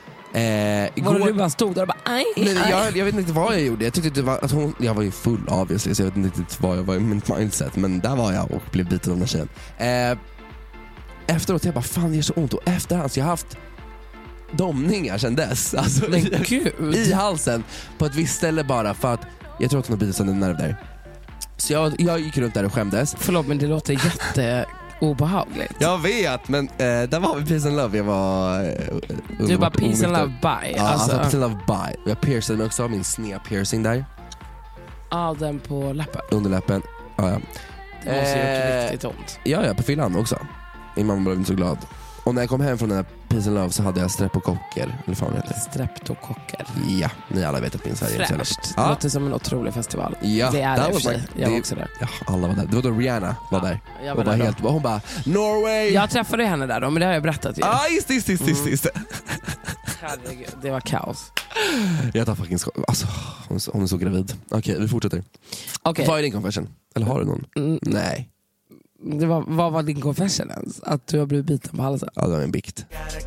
Var du bara stod där och bara, aj. Jag vet inte vad jag gjorde. Jag tyckte det var, att jag var ju full obviously. Så jag vet inte riktigt vad jag var i min mindset. Men där var jag och blev biten av den här tjejen. Efteråt jag bara, fan det gör så ont. Och efterhand så jag har haft domningar sedan dess, alltså, i halsen på ett visst ställe bara för att jag tror att hon har bitit sönder en nerv där. Så jag gick runt där och skämdes. Förlåt, men det låter jätteobehagligt. Jag vet, men där var vi Peace and Love. Jag var du bara Peace and Love by. Ja, alltså Peace and Love by. Jag piercade mig också av min snea piercing där. Ja, den på läppen. Underläppen. Ja. Det måste ju riktigt ont. Ja, på fyllan också. Min mamma blev inte så glad. Och när jag kom hem från den här Peace and Love så hade jag streptokocker. Eller fan heter det? Streptokocker. Ja, ni alla vet att min Sverige är fräscht. Det låter som en otrolig festival. Ja, det är det för sig. Jag var också där. Ja, alla var där. Det var då Rihanna var där. Jag var där helt, hon bara, Norway! Jag träffade henne där då, men det har jag berättat ju. Just. Herregud, det var kaos. Jag tar fucking alltså, hon är så gravid. Okej, vi fortsätter. Vad är din confession? Eller har du någon? Nej. Vad var din confession ens? Att du har blivit biten på halsen? Ja, det var en bikt.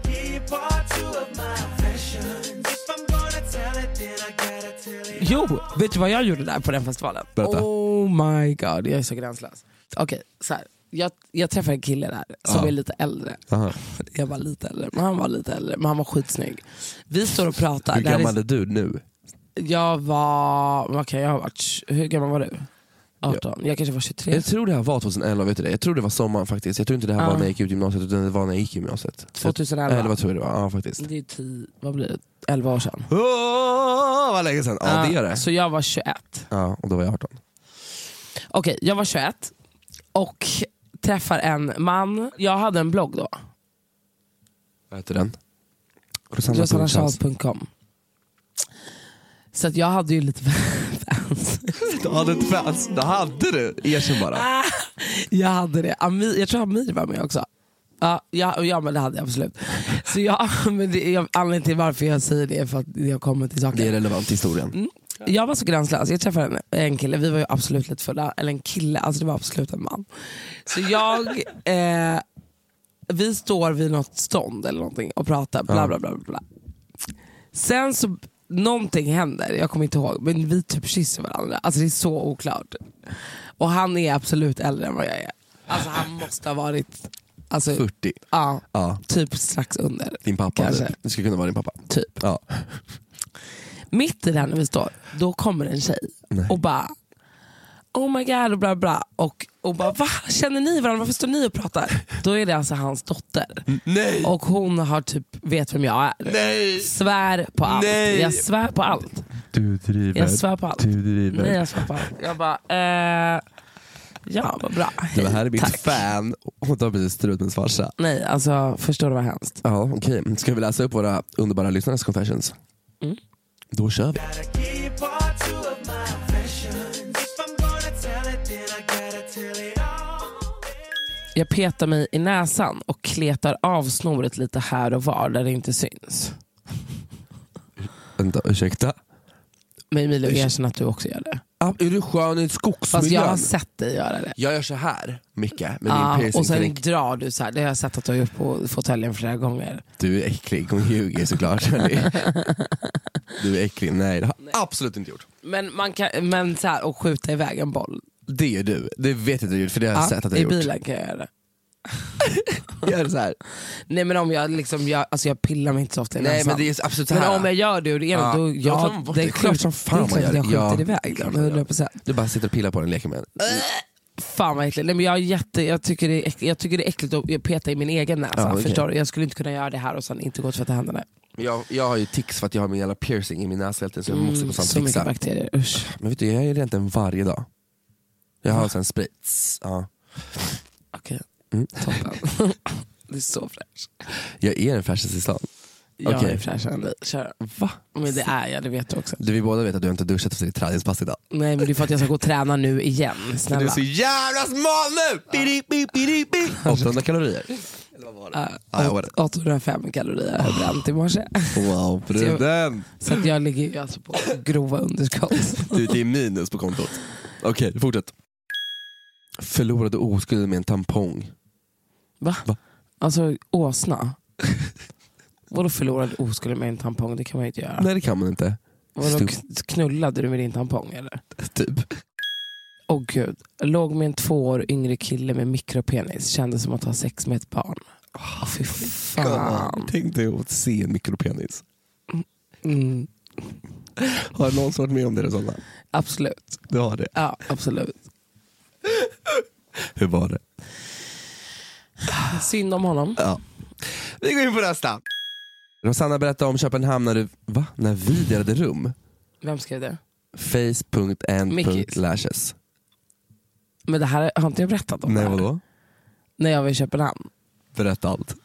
Jo, vet du vad jag gjorde där på den festivalen? Berätta. Oh my god, jag är så gränslös. Okej, så här. Jag träffade en kille där som är lite äldre. Aha. Jag var lite äldre, men han var lite äldre. Men han var skitsnygg. Vi står och pratar. Hur gammal är du nu? Jag var... jag har varit... Hur gammal var du? 18. Jag kanske var 23. Jag tror det här var 2011, vet du det? Jag tror det var sommaren faktiskt. Jag tror inte det här var när jag gick ut gymnasiet, utan det var när jag gick i gymnasiet. 2011. Eller vad tror jag det var? Ja, faktiskt. Det är 10, vad blir det? 11 år sedan. Vad länge sedan. Ja, det är det. Så jag var 21. Ja, och då var jag 18. Okej, jag var 21 och träffar en man. Jag hade en blogg då. Vad heter den? Rosannacharles.com. Så att jag hade ju lite fans. Du hade ett fans? Det hade du? Erkänn bara. Jag hade det. Jag tror Amir var med också. Ja, men det hade jag absolut. Så anledningen till varför jag säger det är för att jag kommer till saker. Det är relevant i historien. Jag var så gränslös. Jag träffade en kille. Vi var ju absolut lite fulla. Eller en kille, alltså det var absolut en man. Så vi står vid något stånd eller någonting och pratar bla bla bla bla. Sen så någonting händer, jag kommer inte ihåg, men vi typ kysser varandra. Alltså det är så oklart. Och han är absolut äldre än vad jag är. Alltså han måste ha varit 40. Ja, typ strax under. Din pappa, det skulle kunna vara din pappa. Typ. Ja. Mitt i det här när vi står, då kommer en tjej och bara oh my god och bla bla och bara va? Känner ni varandra? Varför står ni och pratar? Då är det alltså hans dotter. Nej. Och hon har typ vet vem jag är. Nej. Svär på allt. Nej. Jag svär på allt. Du driver. Jag svär på allt. Du driver. Nej, jag svär på allt. Jag bara ja, vad bra. Det här är mitt fan och då blir det strutens farsa. Nej, alltså förstår du vad hemskt? Ja, okej. Ska vi läsa upp våra underbara lyssnares confessions? Då kör vi. Jag petar mig i näsan och kletar av snoret lite här och var där det inte syns. Vänta, ursäkta. Men Emilio, erkänn att du också gör det. Är du skön i skogsmiljön? Fast jag har sett dig göra det. Jag gör så här mycket med min piercing. Och sen drar du så här. Det har jag sett att du har gjort på fåtöljen flera gånger. Du är äcklig, hon ljuger såklart. Du är äcklig, nej det har jag absolut inte gjort. Men så här, och skjuta iväg en boll. Det gör du, det vet jag att du gjort, för det har jag sett att du har gjort. I bilen kan jag göra det. Gör det så här. Nej men om jag liksom, jag pillar mig inte så ofta i nej näsan. Men det är absolut så här. Men om jag gör det och det ena, då det är klart som fan man gör det. Jag skjuter iväg den, 100%. Du bara sitter och pillar på den, leker med den. Fan vad äckligt. Nej, men jag tycker det är äckligt att peta i min egen näsa. Förstår du? Jag skulle inte kunna göra det här och sen inte gå och tvätta händerna. Jag har ju tics för att jag har min jävla piercing i min näsa, så jag måste konstant så mycket bakterier, usch. Men vet du, jag gör rent den varje dag. Jag har en sprit. Ja. Okej, toppen. Det är så fräsch. Jag är den fräschaste i stan. Jag är fräschare än dig. Kör. Va? Men det är jag, det vet du också. Vi båda vet att du inte duschat efter ditt träningspass idag. Nej, men det är för att jag ska gå och träna nu igen. Snälla. Du är så jävla smal nu! 800 kalorier. Eller vad var det? 805 kalorier har jag bränt i morse. Wow, bruden. Så att jag ligger ju alltså på grova underskott. Det är minus på kontot. Okej, fortsätt. Förlorade oskuld med en tampong. Va? Alltså åsna. Vadå förlorade oskuld med en tampong? Det kan man ju inte göra. Nej, det kan man inte. Vadå, knullade du med din tampong eller? Typ. Åh gud, låg med en 2 år yngre kille med mikropenis. Kändes som att ha sex med ett barn. Fy fan. Tänk dig att se en mikropenis. Har någon varit med om det sådana? Absolut. Du har det? Ja, absolut. Hur var det? Synd om honom. Ja. Vi går in på nästa. Rosanna berättade om Köpenhamn när vi delade rum. Vem skrev det? face.n.lashes. Men det här har inte jag berättat om. Nej, vadå? När jag var i Köpenhamn. Berätta allt.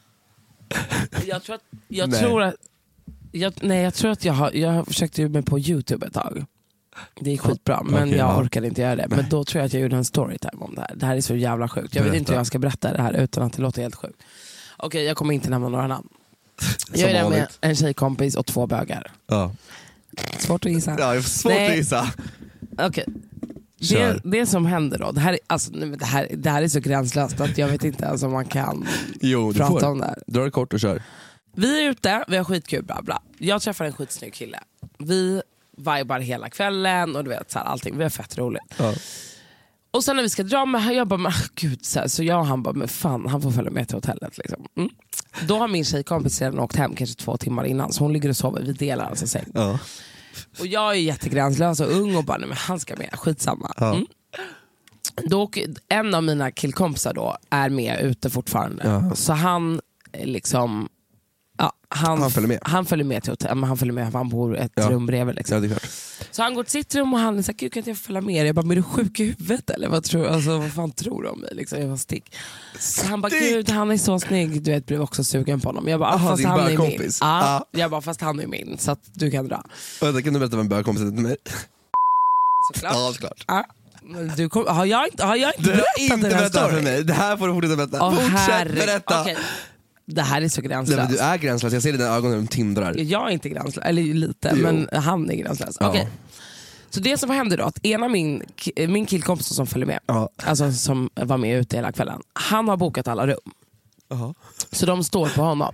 Jag tror att jag försökte ju mig på YouTube ett tag. Det är skitbra, men jag orkade inte göra det. Men då tror jag att jag gjorde en storytime om det här. Det här är så jävla sjukt. Jag vet inte hur jag ska berätta det här utan att det låter helt sjukt. Okej, jag kommer inte nämna några namn. Jag är där med en tjejkompis och 2 bögar. Ja. Svårt att gissa. Ja, svårt att gissa. Okej. Det som händer då, det här är så gränslöst att jag vet inte ens om man kan prata om det här. Dra det kort och kör. Vi är ute, vi har skitkul, bla bla. Jag träffar en skitsnygg kille. Vi vibar hela kvällen och du vet så här, allting, vi har fett roligt. Ja. Och sen när vi ska dra med, jag bara, gud, så jag och han bara, men fan, han får följa med till hotellet liksom. Då har min tjejkompis redan åkt hem kanske 2 timmar innan, så hon ligger och sover, vi delar alltså säng. Ja. Och jag är jättegränslös och ung och bara, nej, men han ska med, skitsamma. Ja. Då, en av mina killkompisar då är med ute fortfarande. Ja. Så han liksom, han följer med till hotellet, men han följer med för han bor ett rum bredvid liksom. Ja, det är klart. Så han går till sitt rum och han säger, gud, kan inte jag följa med? Jag bara, men är du sjuk i huvudet eller? Vad fan tror du om mig? Liksom, jag var stick. Så han bara, gud, han är så snygg. Du vet, blev också sugen på honom. Jag bara, fast han är min. Jag bara, fast han är min, så att du kan dra. Kan du berätta vem bögkompisen är till mig? Såklart. Ja, såklart. Har jag inte berättat för mig? Det här får du fortsätta berätta. Fortsätt berätta. Okay. Det här är så gränslöst. Nej, du är gränslös, jag ser dina ögon när de tindrar. Jag är inte gränslös, eller lite, men han är gränslös. Okay. Så det som händer då, att min killkompis som följer med, alltså som var med ute hela kvällen, han har bokat alla rum. Så de står på honom.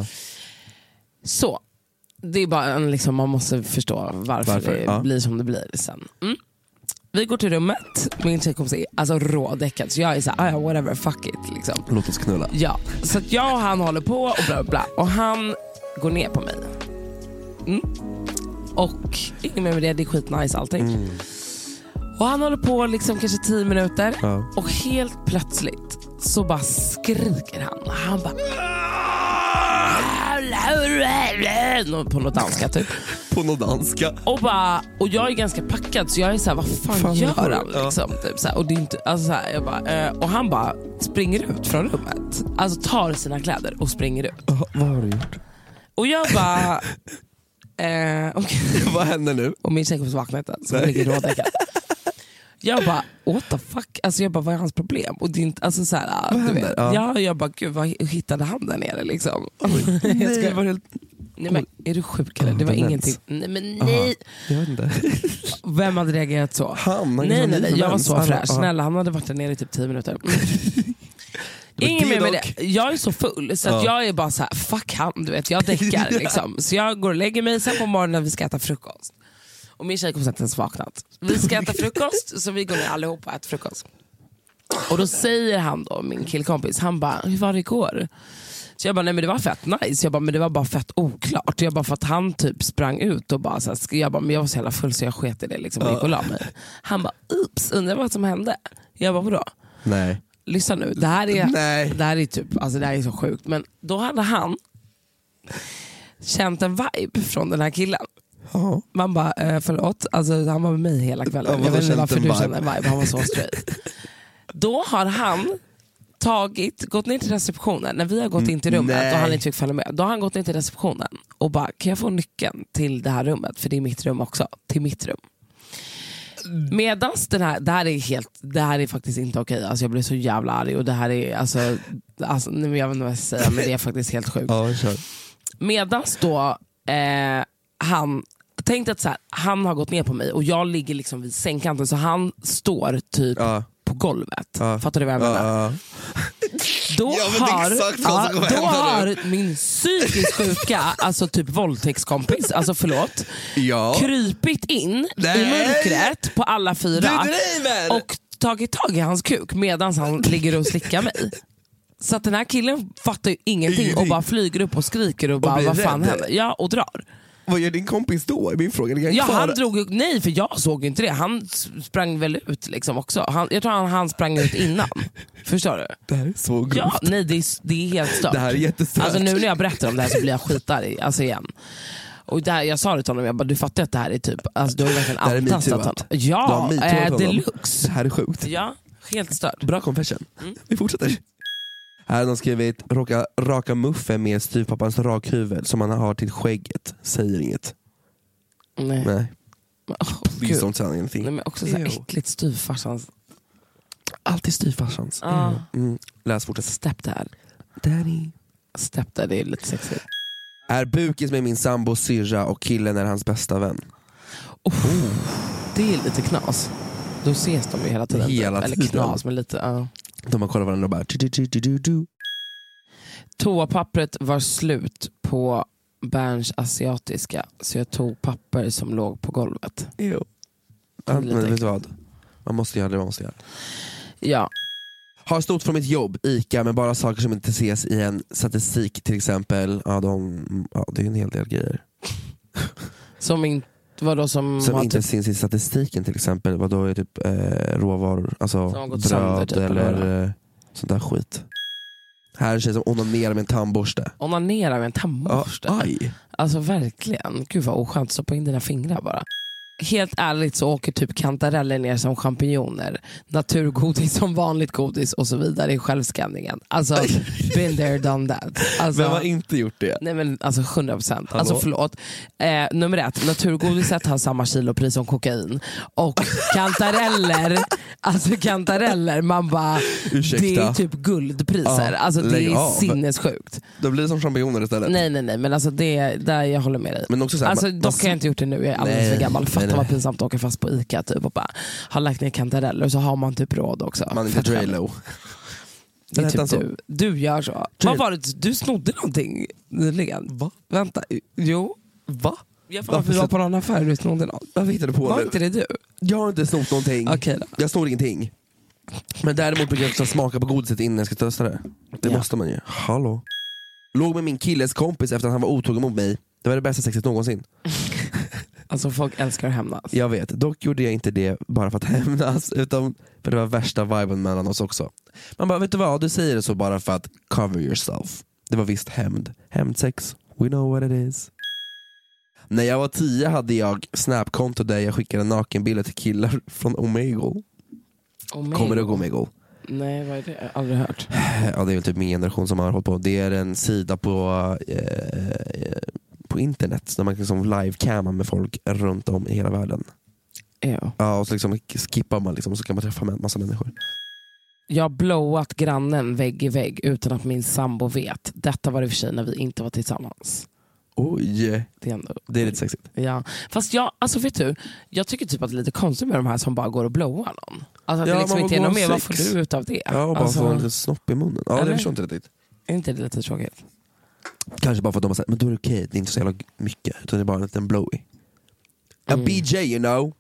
Så det är bara liksom, man måste förstå varför det blir som det blir sen. Vi går till rummet, min tjejkompis är alltså rådäckad, så jag är såhär, whatever, fuck it liksom. Låt oss knulla. Ja, så att jag och han håller på och bla bla, och han går ner på mig. Och inget med det är skitnice allting. Och han håller på liksom kanske 10 minuter, och helt plötsligt så bara skriker han. Han bara på något danska typ. På något danska. Och jag är ganska packad, så jag är såhär, vad fan gör han liksom, typ, såhär. Och det är inte, alltså, såhär, jag bara, och han bara springer ut från rummet. Alltså tar sina kläder och springer ut. Vad har du gjort? Och jag bara okay. Vad händer nu? Och min tjejkompis vaknar inte, så ligger rådäckad. Jag bara, what the fuck? Alltså jag bara, vad är hans problem? Och det är inte, alltså såhär, du vet. Ja, jag bara, gud, vad hittade han där nere liksom? Nej, var helt... Nej, men är du sjuk eller? Det var ingenting. Nej, men nej. Jag vet inte. Vem hade reagerat så? Nej, jag var så fräsch. Snälla, han hade varit där nere i typ 10 minuter. Ingen mer med det. Jag är så full så att jag är bara så här, fuck han, du vet, jag däckar liksom. Så jag går och lägger mig, sen på morgonen vi ska äta frukost. Och min tjej kommer inte ens vaknat. Vi ska äta frukost, så vi går ner allihopa och äter frukost. Och då säger han då, min killkompis, han bara, hur var det igår? Så jag bara, nej men det var fett nice. Jag bara, men det var bara fett oklart. Jag bara, för att han typ sprang ut och bara så här, jag bara, men jag var så jävla full så jag sket i det liksom, och gick och la mig. Han bara, ups, undrar vad som hände. Jag bara, vadå? Nej. Lyssna nu, det här är typ, alltså det här är så sjukt. Men då hade han känt en vibe från den här killen. Man bara, förlåt, alltså, han var med mig hela kvällen. Jag vet inte varför du kände en vibe, han var så straight. Då har han gått ner till receptionen när vi har gått in till rummet och han inte fick följa med. Då har han gått ner till receptionen och bara, kan jag få nyckeln till det här rummet? För det är mitt rum också, till mitt rum. Medans det här är faktiskt inte okej. Alltså jag blir så jävla arg och det här är alltså jag vet inte vad jag ska säga, men det är faktiskt helt sjukt. Medans då han tänkte att så här, han har gått ner på mig och jag ligger liksom vid sängkanten, så han står typ på golvet. Fattar du vad jag menar? Då har min psykiskt sjuka, alltså typ våldtäktskompis, alltså förlåt, krypit in i mörkret på alla 4 och tagit tag i hans kuk medan han ligger och slickar mig. Så att den här killen fattar ju ingenting och bara flyger upp och skriker och bara, vad fan händer? Ja, och drar. Vad gör din kompis då? Är min fråga. Han drog, nej, för jag såg inte det. Han sprang väl ut liksom också. Jag tror han sprang ut innan. Förstår du? Det här är så grovt. Ja, nej, det är helt stört. Det här är jättestört. Alltså nu när jag berättar om det här så blir jag skitarg. Alltså igen. Och där, jag sa det till honom, jag bara, du fattar att det här är typ, alltså du har verkligen antastat honom. Ja, deluxe. Det här är sjukt. Ja, helt stört. Bra confession. Vi fortsätter. Här har de skrivit, raka muffe med styvpappans rakhuvud som han har till skägget. Säger inget. Nej. Det är sånt sanning ingenting. Nej, men också så här äckligt styvfarsans. Alltid styvfarsans. Läs fortsätt. Stepdad. Daddy. Stepdad är lite sexigt. Är bukis med min sambo syrra och killen är hans bästa vän. Det är lite knas. Då ses de ju hela tiden. Eller knas, men lite. De har kollat varandra och bara Toapappret var slut på Berns asiatiska, så jag tog papper som låg på golvet. Jo. Men vet du vad? Man måste göra det man måste göra. Ja. Har stått från mitt jobb, ICA, med bara saker som inte ses i en statistik till exempel. Det är en hel del grejer. Som inte syns i statistiken till exempel. Vadå är typ råvaror, alltså bröd typ, eller sånt där skit. Här är det som onanerar med en tandborste. Onanerar med en tandborste? Aj. Alltså verkligen. Gud vad oskönt, så på in dina fingrar bara. Helt ärligt så åker typ kantareller ner som champinjoner, naturgodis som vanligt godis och så vidare i självskanningen. Alltså, been there, done that. Alltså, vem har inte gjort det? Nej men alltså 100%. Alltså förlåt. Nummer 1, naturgodiset har samma kilopris som kokain. Och kantareller, man bara, ursäkta. Det är typ guldpriser. Alltså det är sinnessjukt. Då blir det som champinjoner istället. Nej, men alltså det där jag håller med dig. Men också så här, alltså, dock har jag inte gjort det nu, jag är alldeles för gammal. Fattar vad pinsamt att åka fast på ICA typ och bara har lagt ner kantareller och så har man typ råd också. Man är inte Drelo. Det är typ du gör så. Vad var det? Du snodde någonting nyligen. Va? Vänta, jo. Va? Jag får vi var på någon affär och du snodde något. Vad hittade du på? Var inte det du? Jag har inte snott någonting. Okay, då. Jag snor ingenting. Men däremot brukar jag också smaka på godiset innan jag ska testa det. Det måste man ju. Hallå. Låg med min killes kompis efter att han var otrogen mot mig. Det var det bästa sexet någonsin. Alltså folk älskar att hämnas. Jag vet, dock gjorde jag inte det bara för att hämnas, utan för det var värsta viben mellan oss också. Man bara, vet du vad, du säger det så bara för att cover yourself. Det var visst hämndsex, we know what it is. När jag var 10 hade jag Snapkonto där jag skickade nakenbilder till killar från Omegle. Kommer du ihåg Omegle? Nej, vad är det? Jag har aldrig hört. Ja, det är väl typ min generation som har hållit på. Det är en sida på internet där man kan liksom livecamma med folk runt om i hela världen. Ja, och så liksom skippar man liksom, så kan man träffa en massa människor. Jag har blowat grannen vägg i vägg utan att min sambo vet. Detta var det för sig när vi inte var tillsammans. Oj, det är lite sexigt. Ja. Fast vet du, jag tycker typ att det är lite konstigt med de här som bara går och blowar någon. Alltså att det liksom inte är något mer, vad får du ut av det? Ja, och bara får en liten snopp i munnen. Ja, det förstår inte riktigt. Är inte det lite tråkigt? Kanske bara för att de har sagt, men då är det okej, det är inte så jävla mycket, utan det är bara en liten blowy. A BJ, you know.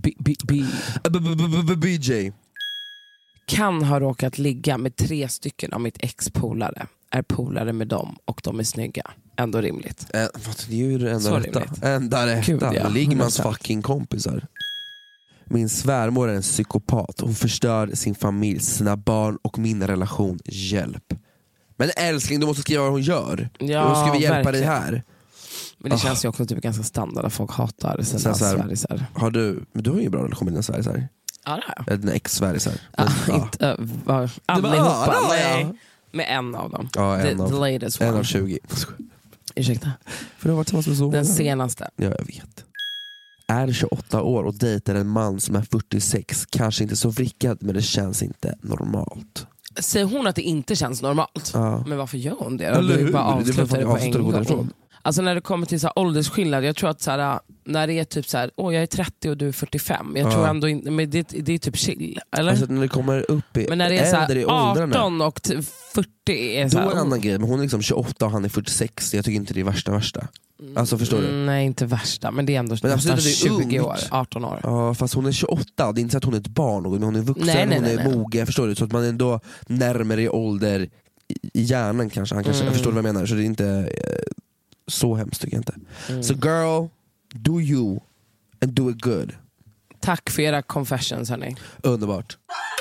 BJ. Kan ha råkat ligga med 3 stycken av mitt ex-polare. Är polare med dem och de är snygga. Ändå rimligt. Det är ju det enda rätta. Ligmans fucking kompisar. Min svärmor är en psykopat. Hon förstör sin familj, sina barn och min relation. Hjälp. Men älskling, du måste skriva vad hon gör. Ja, hon ska vi hjälpa verkligen. dig här. Men det känns ju också typ ganska standard att folk hatar sina svärisar. Men du har ju en bra relation med dina svärisar. Ja, det har jag. ex-svärisar. Inte allihopa. Nej. Med en av dem. Ja, the latest one. En av 20. Ursäkta. För du har varit tillsammans med så. Den senaste. Ja, jag vet. Är 28 år och dejtar en man som är 46. Kanske inte så vrickad, men det känns inte normalt. Säger hon att det inte känns normalt? Ja. Men varför gör hon det? Eller bara avslutar det på en gång. Alltså när det kommer till så här åldersskillnad, jag tror att så här, när det är typ så här, jag är 30 och du är 45, jag tror ändå inte, men det är typ chill, eller? Alltså när det kommer upp i, men när det är så här, 18 åldrarna, och 40 är så här, då är en annan grej, men hon är liksom 28 och han är 46. Jag tycker inte det är värsta. Alltså förstår du? Nej, inte värsta, men det är ändå men nästan 20 ungt. år, 18 år. Ja, fast hon är 28, det är inte så att hon är ett barn, men hon är vuxen, hon är mogen, förstår du? Så att man är ändå närmare i ålder i hjärnan kanske. Han kanske, jag förstår vad jag menar, så det är inte så hemskt tycker jag inte. Så girl, do you and do it good. Tack för era confessions, hörni. Underbart.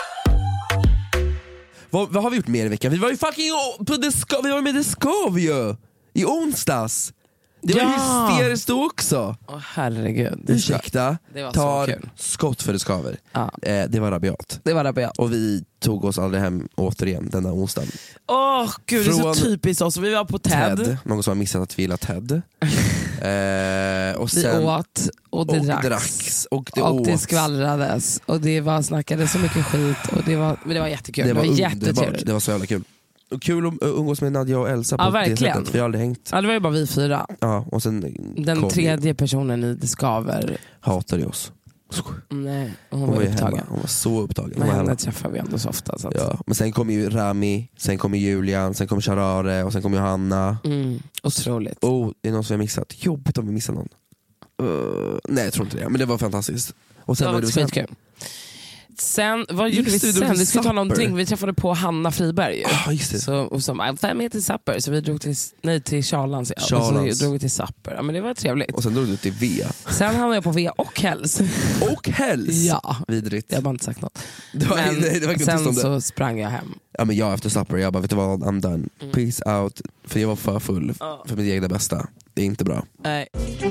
Vad har vi gjort mer i veckan? Vi var ju fucking på vi var med Discovery i onsdags. Det var hysteriskt då också. Herregud. Ursäkta, det var tar så kul. skott för Discovery. Det var rabiat. Och vi tog oss aldrig hem återigen denna onsdag. Gud, det är så typiskt oss. Vi var på TED. Någon som har missat att vi gillar TED. Och sen, vi åt och det dracks. Och det skvallrades. Och det var snackade så mycket skit. Och men det var jättekul. Det var jättetrevligt. Det var så jävla kul. Och kul att umgås med Nadja och Elsa på det sättet. Vi har aldrig hängt. Ja, det var ju bara vi 4. Ja, och sen den tredje personen i Discover hatade oss. Nej, hon var upptagen. Hemma. Hon var så upptagen. Men henne träffar vi ändå så ofta. Så att... ja, men sen kom ju Rami, sen kom Julian, sen kom Sharare och sen kom Johanna. Otroligt. Det är någon som jag missat. Jobbigt om vi missar någon. Nej, jag tror inte det. Men det var fantastiskt. Och sen var det skitkul. Sen, vad gjorde vi sen? Vi skulle ta någonting. Vi träffade på Hanna Friberg. Och som 5 heter Sapper. Så vi drog till Charlans. Och så drog vi till Sapper. Ja, men det var trevligt. Och sen drog du till Vea. Sen hamnade jag på Vea och Hells. Och Hells? Ja. Vidrigt. Jag har bara inte sagt något. Men sen så sprang jag hem. Ja, men jag efter Sapper, jag bara, vet du vad, I'm done. Peace out. För jag var för full för mitt egna bästa. Det är inte bra. Nej.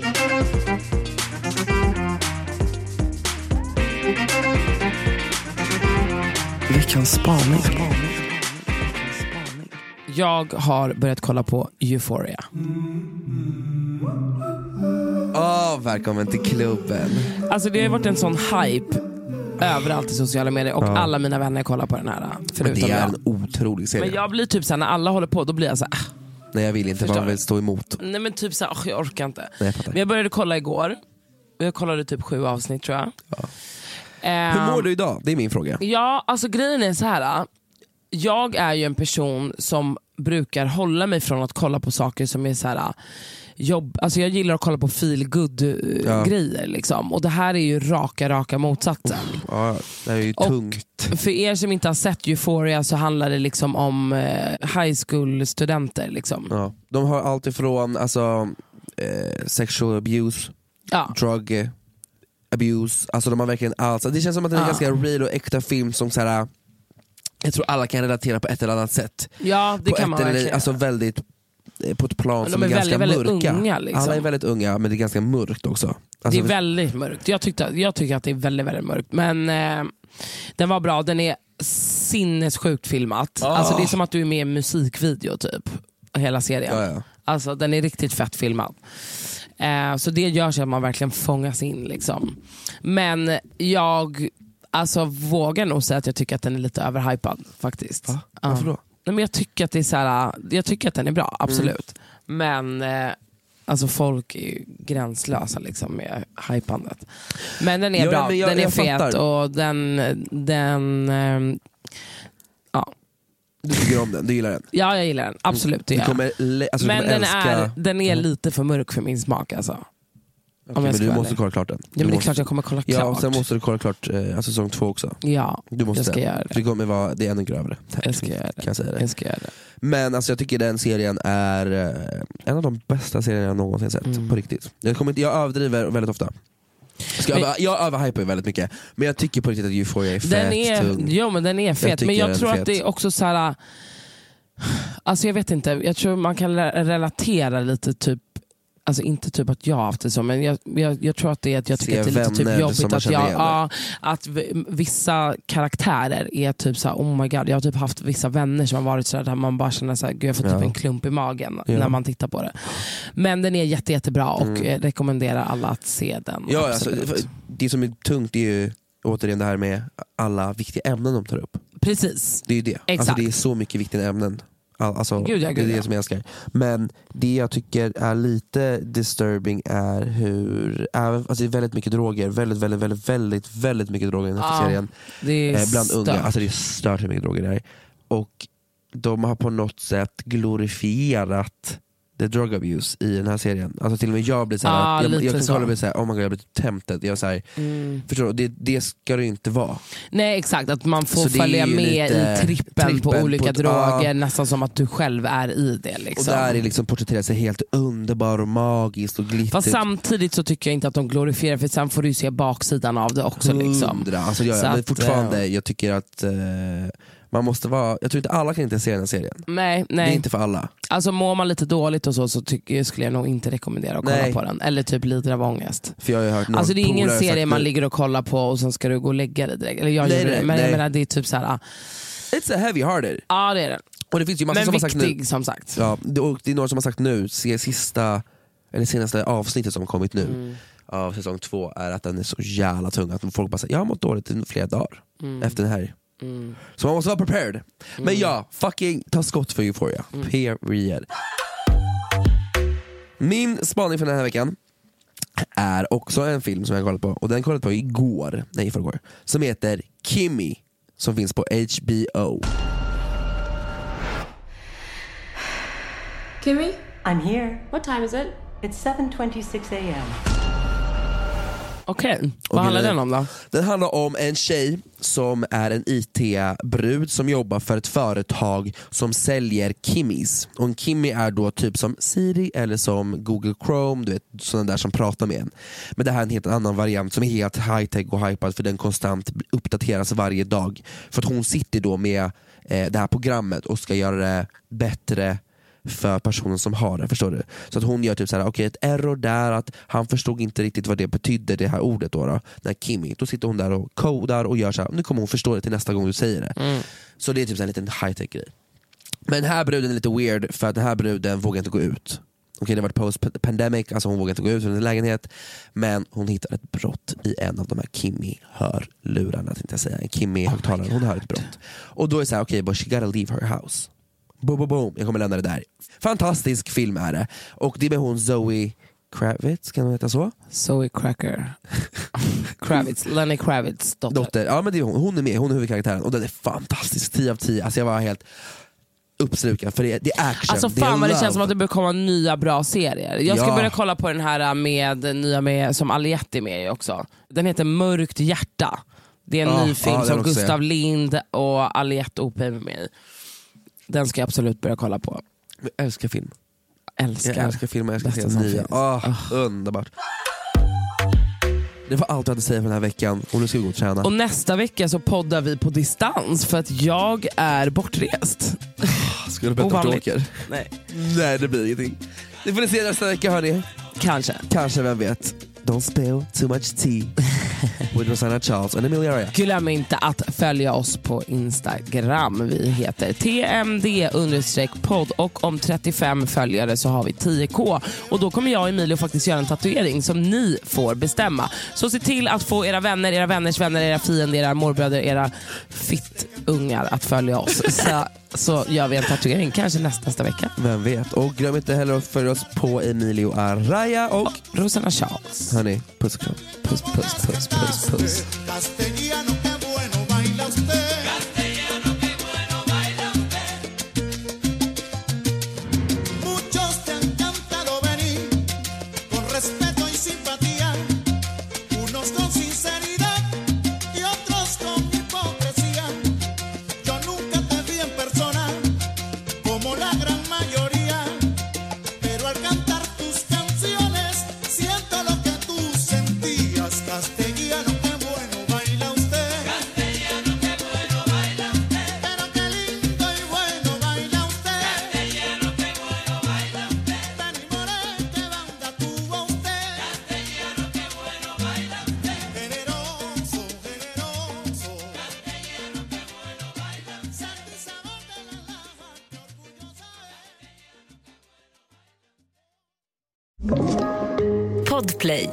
Veckans spaning. Jag har börjat kolla på Euphoria. Välkommen till klubben. Alltså det har varit en sån hype överallt i sociala medier. Och alla mina vänner kollar på den här. Men det är en otrolig serie. Men jag blir typ såhär, när alla håller på, då blir jag såhär nej, jag vill inte, man vill stå emot. Nej, men typ såhär, jag orkar inte. Nej, men jag började kolla igår. Jag kollade typ 7 avsnitt tror jag. Hur mår du idag? Det är min fråga. Ja, alltså grejen är så här. Jag är ju en person som brukar hålla mig från att kolla på saker som är så här jobb. Alltså jag gillar att kolla på feel good grejer liksom. Och det här är ju raka motsatsen. Ja, det är ju tungt. För er som inte har sett Euphoria så handlar det liksom om high school studenter liksom. Ja. De har allt ifrån alltså sexual abuse, drug abuse, alltså de har verkligen allt. Det känns som att det är en ganska real och äkta film som så här, jag tror alla kan relatera på ett eller annat sätt. Ja, det på kan man verkligen. Alltså väldigt på ett plan som är ganska mörka. Unga, liksom. Alla är väldigt unga, men det är ganska mörkt också. Alltså, det är väldigt mörkt. Jag tycker att det är väldigt, väldigt mörkt. Men den var bra, den är sinnessjukt filmat. Alltså det är som att du är med i en musikvideo typ. Hela serien. Ja. Alltså den är riktigt fett filmad. Så det gör så att man verkligen fångas in liksom. Men jag vågar nog säga att jag tycker att den är lite överhypad faktiskt. Varför då? Nej, men jag tycker att det är så här, jag tycker att den är bra, absolut. Men Alltså folk är ju gränslösa liksom med hypandet. Men den är bra, den är fet och den ja. Du tycker om den, du gillar den? Ja, jag gillar den, absolut det alltså, men den är lite för mörk för min smak alltså. Okay, men du måste kolla klart den. Ja, men det är klart jag kommer kolla klart. Ja, sen måste du kolla klart säsong 2 också. Ja, du måste. Jag ska göra det. Det kommer vara, det är ännu grövre. Jag ska göra det. Men alltså, jag tycker den serien är en av de bästa serierna jag någonsin sett, på riktigt. Jag överdriver väldigt ofta. Jag överhypar väldigt mycket. Men jag tycker på riktigt att Euphoria är fett tung. Jo, men den är fet. Men jag tror att det är också så här. Alltså jag vet inte, jag tror man kan relatera lite typ. Alltså inte typ att jag har haft det så, men jag tror att det är att jag tycker att det är lite typ jobbigt att vissa karaktärer är typ så här, oh my god, jag har typ haft vissa vänner som har varit så där man bara känner så här, gud jag får typ en klump i magen när man tittar på det. Men den är jättebra och rekommenderar alla att se den. Ja, alltså, det som är tungt är ju återigen det här med alla viktiga ämnen de tar upp. Precis. Det är ju det. Alltså, det är så mycket viktiga ämnen. Alltså, det är det som jag älskar. Men det jag tycker är lite disturbing är hur alltså det är väldigt mycket droger, väldigt mycket droger i den här serien. Det är bland unga, alltså det är stört hur mycket droger det är. Och de har på något sätt glorifierat the drug abuse i den här serien. Alltså till och med jag blir såhär, jag kan kolla och bli såhär, oh my god, jag blir tempted. Jag säger, förstår du, det ska det inte vara. Nej, exakt, att man får följa med i trippen på olika droger, nästan som att du själv är i det liksom. Och där är liksom porträtterat sig helt underbar och magiskt och glittrigt. Fast samtidigt så tycker jag inte att de glorifierar, för sen får du se baksidan av det också liksom. Alltså men fortfarande, jag tycker att man måste vara, jag tror inte alla kan inte se den här serien. Nej. Det är inte för alla. Alltså mår man lite dåligt och så skulle jag nog inte rekommendera att kolla på den. Eller typ lider av ångest. För jag har hört alltså det är ingen serie man ligger och kollar på och sen ska du gå och lägga dig direkt. Eller jag gör det, men jag menar det är typ så här. It's a heavy hearted. Ja, det är det. Och det finns ju massa som har sagt nu. Som sagt. Ja, och det är några som har sagt nu, senaste avsnittet som har kommit nu av säsong 2 är att den är så jävla tung att folk bara säger, jag har mått dåligt i flera dagar efter den här. Så man måste vara prepared. Men ja, fucking ta skott för Euphoria. Period. Min spaning för den här veckan är också en film som jag kollat på. Och den kollade på i förrgår. Som heter Kimi, som finns på HBO. Kimi? I'm here. What time is it? It's 7:26 a.m. Okej, vad handlar den om då? Den handlar om en tjej som är en IT-brud som jobbar för ett företag som säljer Kimis. Och en Kimi är då typ som Siri eller som Google Chrome, du vet, sådana där som pratar med en. Men det här är en helt annan variant som är helt high-tech och hypad, för den konstant uppdateras varje dag. För att hon sitter då med det här programmet och ska göra det bättre för personen som har det, förstår du? Så att hon gör typ såhär, okej, ett error där, att han förstod inte riktigt vad det betydde, det här ordet då, när Kimi, då sitter hon där och kodar och gör så här, nu kommer hon förstå det till nästa gång du säger det. Så det är typ så här en liten high-tech grej. Men den här bruden är lite weird, för att den här bruden vågar inte gå ut. Okej, det var post-pandemic, alltså hon vågar inte gå ut från en lägenhet, men hon hittar ett brott i en av de här Kimi-hörlurarna, tänkte jag säga. En Kimi-högtalare, hon hör ett brott. Och då är det såhär, okej, but she gotta leave her house. Boom, jag kommer lämna det där. Fantastisk film är det. Och det är med hon Zoe Kravitz, kan hon heta så? Zoe Kravitz, Lenny Kravitz dotter. Ja, men det är hon är med, hon är huvudkaraktären. Och den är fantastisk, 10 av 10. Alltså jag var helt uppslukad, för det är action. Alltså fan vad det känns som att det bör komma nya bra serier. Jag ska börja kolla på den här med som Aliette är med i också. Den heter Mörkt hjärta. Det är en ny film som Gustav Lind och Aliette OP är med i. Den ska jag absolut börja kolla på. Jag älskar film. Jag älskar film, jag älskar nya. Underbart. Det var allt jag hade att säga för den här veckan. Och nu ska vi gå och träna. Och nästa vecka så poddar vi på distans, för att jag är bortrest. Ska du berätta om åker? Nej, det blir ingenting. Det får ni se nästa vecka, hörni. Kanske, vem vet. Don't spill too much tea with Rosanna Charles and Emilia Araya. Glöm inte att följa oss på Instagram. Vi heter TMD_podd och om 35 följare så har vi 10K. Och då kommer jag och Emilia faktiskt göra en tatuering som ni får bestämma. Så se till att få era vänner, era vänners vänner, era fiender, era morbröder, era fittungar att följa oss. Så så gör vi en tatuering kanske nästa vecka. Vem vet. Och glöm inte heller att följa oss på Emilio Araya och Rosanna Charles. Hörni, puss och kram. Puss, puss, puss, puss, puss. Podplay.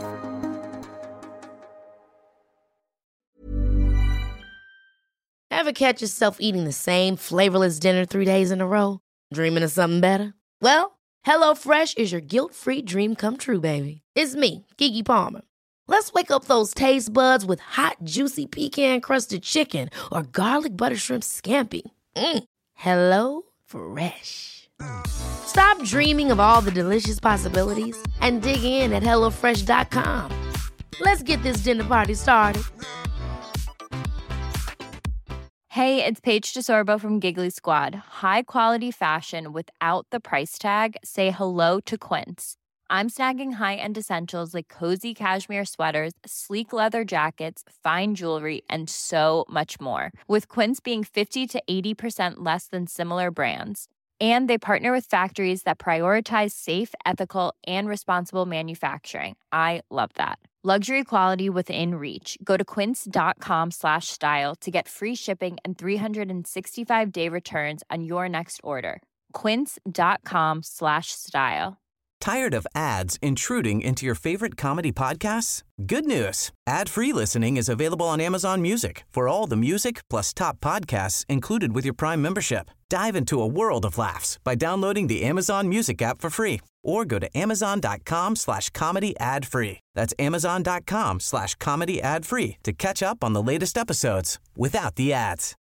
Ever catch yourself eating the same flavorless dinner 3 days in a row? Dreaming of something better? Well, HelloFresh is your guilt-free dream come true, baby. It's me, Keke Palmer. Let's wake up those taste buds with hot, juicy pecan-crusted chicken or garlic butter shrimp scampi. Hello Fresh. Stop dreaming of all the delicious possibilities and dig in at HelloFresh.com. Let's get this dinner party started. Hey, it's Paige DeSorbo from Giggly Squad. High quality fashion without the price tag. Say hello to Quince. I'm snagging high-end essentials like cozy cashmere sweaters, sleek leather jackets, fine jewelry, and so much more. With Quince being 50 to 80% less than similar brands. And they partner with factories that prioritize safe, ethical, and responsible manufacturing. I love that. Luxury quality within reach. Go to quince.com/style to get free shipping and 365-day returns on your next order. Quince.com/style. Tired of ads intruding into your favorite comedy podcasts? Good news. Ad-free listening is available on Amazon Music for all the music plus top podcasts included with your Prime membership. Dive into a world of laughs by downloading the Amazon Music app for free or go to amazon.com/comedy ad-free. That's amazon.com/comedy ad-free to catch up on the latest episodes without the ads.